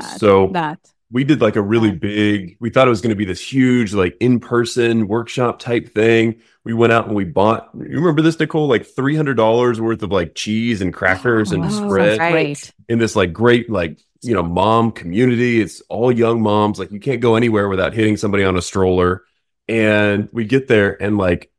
We did like a really big, we thought it was going to be this huge, like in-person workshop type thing. We went out and we bought, you remember this, Nicole, like $300 worth of like cheese and crackers and spread in this like great, like, mom community. It's all young moms. Like you can't go anywhere without hitting somebody on a stroller. And we get there and like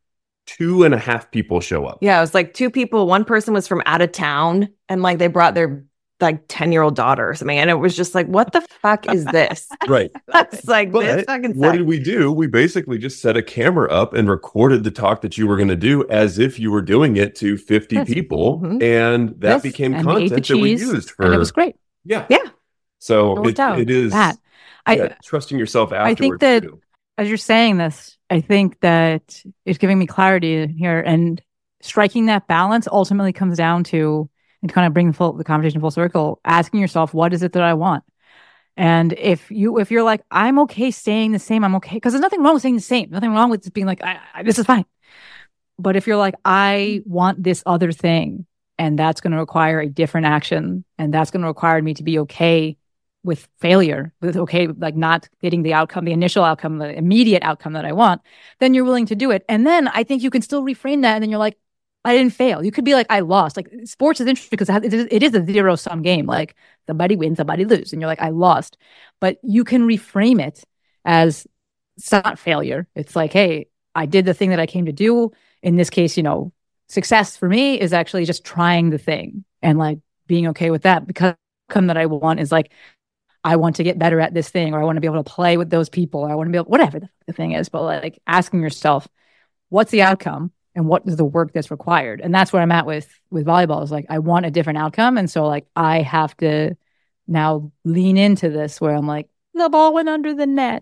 2.5 people show up. Yeah. It was like 2 people. One person was from out of town and like they brought their like 10-year-old daughter or something. And it was just like, what the fuck is this? Right. That's like, this fucking sucks. What did we do? We basically just set a camera up and recorded the talk that you were going to do as if you were doing it to 50 people. Mm-hmm. And that became content that we used for. And it was great. Yeah. Yeah. So it is that. Trusting yourself afterwards. I think that as you're saying this, I think that it's giving me clarity here, and striking that balance ultimately comes down to, and kind of bring the conversation full circle, asking yourself, what is it that I want? And if you're like, I'm okay staying the same, I'm okay, because there's nothing wrong with staying the same, nothing wrong with being like, this is fine. But if you're like, I want this other thing, and that's going to require a different action, and that's going to require me to be okay with failure, like not getting the outcome, the initial outcome, the immediate outcome that I want, then you're willing to do it. And then I think you can still reframe that, and then you're like, I didn't fail. You could be like, I lost. Like, sports is interesting because it is a zero-sum game. Like, somebody wins, somebody loses. And you're like, I lost. But you can reframe it as, it's not failure. It's like, hey, I did the thing that I came to do. In this case, success for me is actually just trying the thing and like being okay with that. Because the outcome that I want is like, I want to get better at this thing, or I want to be able to play with those people, or I want to be able, whatever the thing is. But like asking yourself, what's the outcome? And what is the work that's required? And that's where I'm at with volleyball, is like, I want a different outcome. And so like, I have to now lean into this where I'm like, the ball went under the net.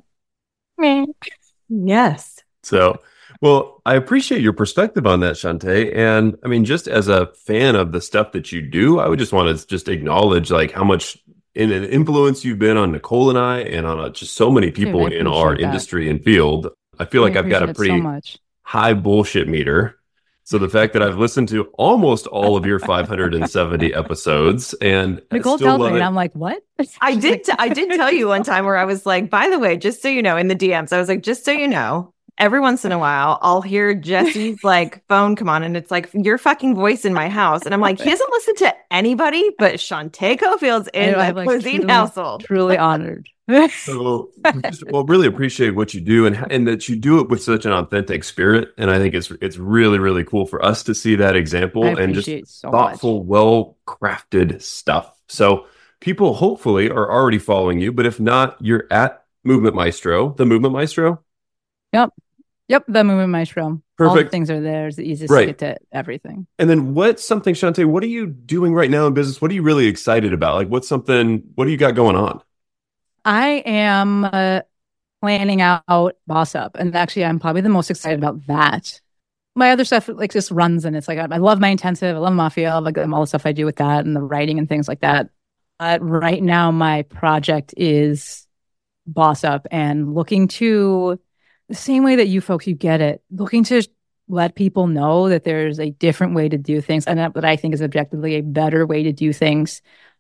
Yes. So, well, I appreciate your perspective on that, Shantae. And I mean, just as a fan of the stuff that you do, I would just want to just acknowledge like how much in an influence you've been on Nicole and I, and on just so many people in our industry and field. I feel like I've got a pretty high bullshit meter. So the fact that I've listened to almost all of your 570 episodes, and Nicole tells me, and I'm like, what? I did tell you one time where I was like, by the way, just so you know, in the DMs, I was like, just so you know, every once in a while, I'll hear Jesse's like phone come on, and it's like your fucking voice in my house, and I'm like, he doesn't listen to anybody but Shantae Cofield's in the cuisine household. Truly honored. So, really appreciate what you do, and that you do it with such an authentic spirit. And I think it's really, really cool for us to see that example and just thoughtful, well-crafted stuff. So people hopefully are already following you, but if not, you're at Movement Maestro, the Movement Maestro. Yep, the Movement Maestro. Perfect. All the things are there. It's the easiest to get to everything. And then Shantae, what are you doing right now in business? What are you really excited about? Like, what do you got going on? I am planning out Boss Up, and actually I'm probably the most excited about that. My other stuff like just runs, and it's like I love my intensive, I love Mafia, I love all the stuff I do with that and the writing and things like that. Right now my project is Boss Up, and looking to, the same way that you folks, you get it, looking to let people know that there's a different way to do things, and that I think is objectively a better way to do things.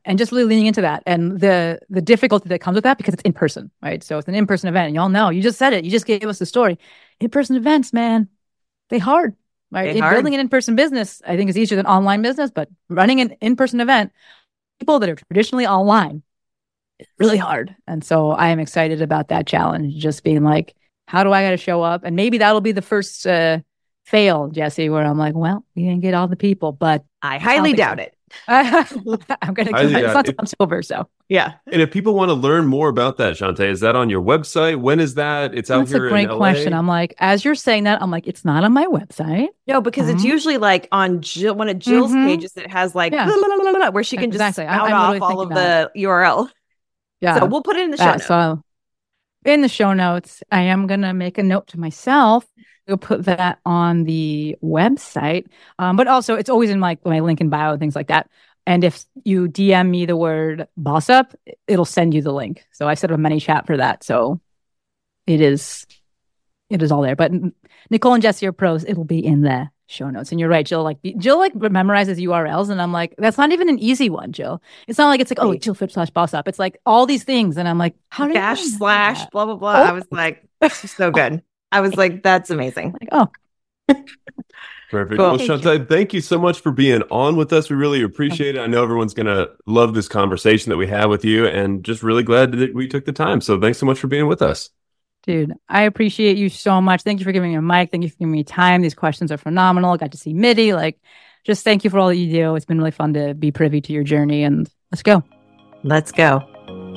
and just really leaning into that and the difficulty that comes with that because it's in person, right? So it's an in-person event. And y'all know, you just said it. You just gave us the story. In-person events, man, they hard, right? Building an in-person business, I think, is easier than online business, but running an in-person event, people that are traditionally online, is really hard. And so I am excited about that challenge, just being like, how do I got to show up? And maybe that'll be the first fail, Jesse, where I'm like, well, we didn't get all the people, but I highly doubt it. I'm going to keep it. It's not October, so. Yeah. And if people want to learn more about that, Shantae, is that on your website? When is that? It's out here in LA? That's a great question. I'm like, as you're saying that, I'm like, it's not on my website. No, because it's usually like on one of Jill's pages that has like blah, blah, blah, blah, where she can just spout off all of the URL. Yeah. So we'll put it in the show notes. So in the show notes, I am going to make a note to myself. We'll put that on the website. But also, it's always in like my link in bio and things like that. And if you DM me the word boss up, it'll send you the link. So I set up a ManyChat for that. So it is all there. But Nicole and Jesse are pros. It'll be in the show notes. And you're right, Jill memorizes URLs. And I'm like, that's not even an easy one, Jill. It's not like it's like, oh, Jill.boss up. It's like all these things. And I'm like, how do you / blah, blah, blah. I was like, this is so good. I was like, that's amazing. Like, oh. Perfect. Cool. Well, Shantae, thank you so much for being on with us. We really appreciate it. I know everyone's going to love this conversation that we had with you, and just really glad that we took the time. So thanks so much for being with us. Dude, I appreciate you so much. Thank you for giving me a mic. Thank you for giving me time. These questions are phenomenal. I got to see Mitty. Like, just thank you for all that you do. It's been really fun to be privy to your journey, and let's go. Let's go.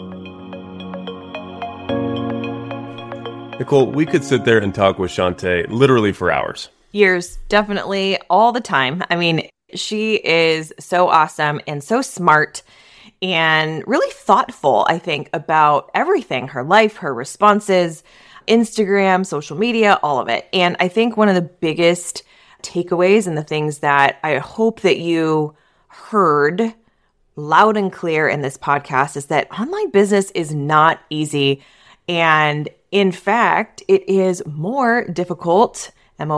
Nicole, we could sit there and talk with Shantae literally for hours. Years, definitely, all the time. I mean, she is so awesome and so smart and really thoughtful, I think, about everything, her life, her responses, Instagram, social media, all of it. And I think one of the biggest takeaways and the things that I hope that you heard loud and clear in this podcast is that online business is not easy. And in fact, it is more difficult,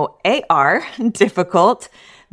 MOAR, difficult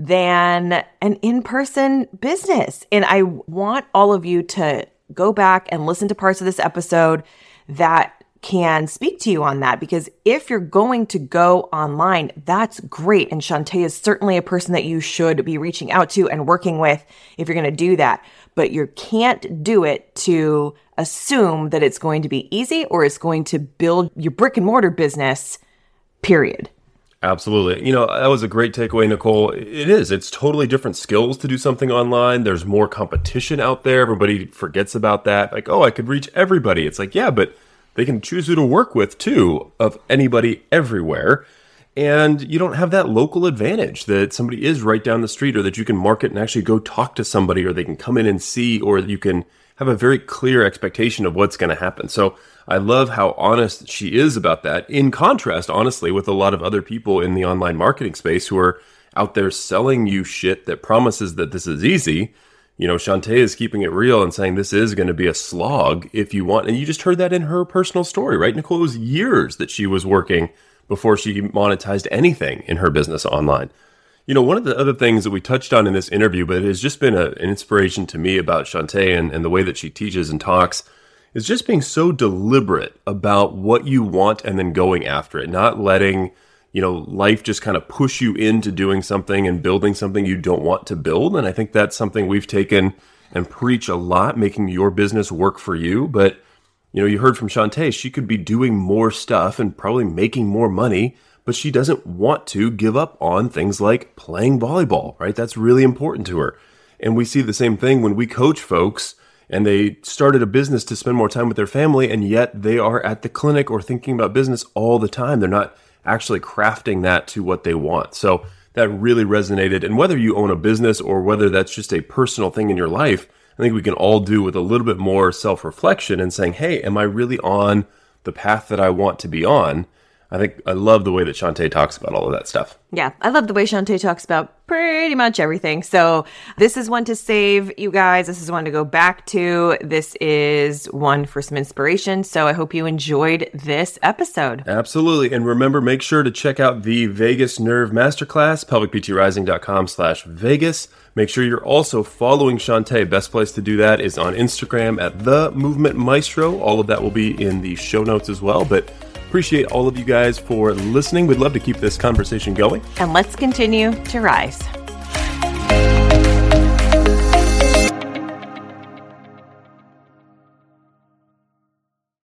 than an in-person business. And I want all of you to go back and listen to parts of this episode that can speak to you on that, because if you're going to go online, that's great. And Shantae is certainly a person that you should be reaching out to and working with if you're going to do that. But you can't do it to assume that it's going to be easy or it's going to build your brick and mortar business, period. Absolutely. You know, that was a great takeaway, Nicole. It is. It's totally different skills to do something online. There's more competition out there. Everybody forgets about that. Like, oh, I could reach everybody. It's like, yeah, but they can choose who to work with too, of anybody everywhere. And you don't have that local advantage that somebody is right down the street, or that you can market and actually go talk to somebody, or they can come in and see, or you can have a very clear expectation of what's going to happen. So I love how honest she is about that, in contrast, honestly, with a lot of other people in the online marketing space who are out there selling you shit that promises that this is easy. You know, Shantae is keeping it real and saying this is going to be a slog if you want. And you just heard that in her personal story, right? Nicole, it was years that she was working before she monetized anything in her business online. You know, one of the other things that we touched on in this interview, but it has just been an inspiration to me about Shantae and the way that she teaches and talks, is just being so deliberate about what you want and then going after it, not letting, you know, life just kind of push you into doing something and building something you don't want to build. And I think that's something we've taken and preach a lot, making your business work for you. But, you know, you heard from Shantae, she could be doing more stuff and probably making more money, but she doesn't want to give up on things like playing volleyball, right? That's really important to her. And we see the same thing when we coach folks and they started a business to spend more time with their family, and yet they are at the clinic or thinking about business all the time. They're not actually crafting that to what they want. So that really resonated. And whether you own a business or whether that's just a personal thing in your life, I think we can all do with a little bit more self-reflection and saying, hey, am I really on the path that I want to be on? I love the way that Shantae talks about all of that stuff. Yeah, I love the way Shantae talks about pretty much everything. So this is one to save, you guys. This is one to go back to. This is one for some inspiration. So I hope you enjoyed this episode. Absolutely. And remember, make sure to check out the Vagus Nerve Masterclass, pelvicptrising.com/Vegas. Make sure you're also following Shantae. Best place to do that is on Instagram at The Movement Maestro. All of that will be in the show notes as well. But appreciate all of you guys for listening. We'd love to keep this conversation going. And let's continue to rise.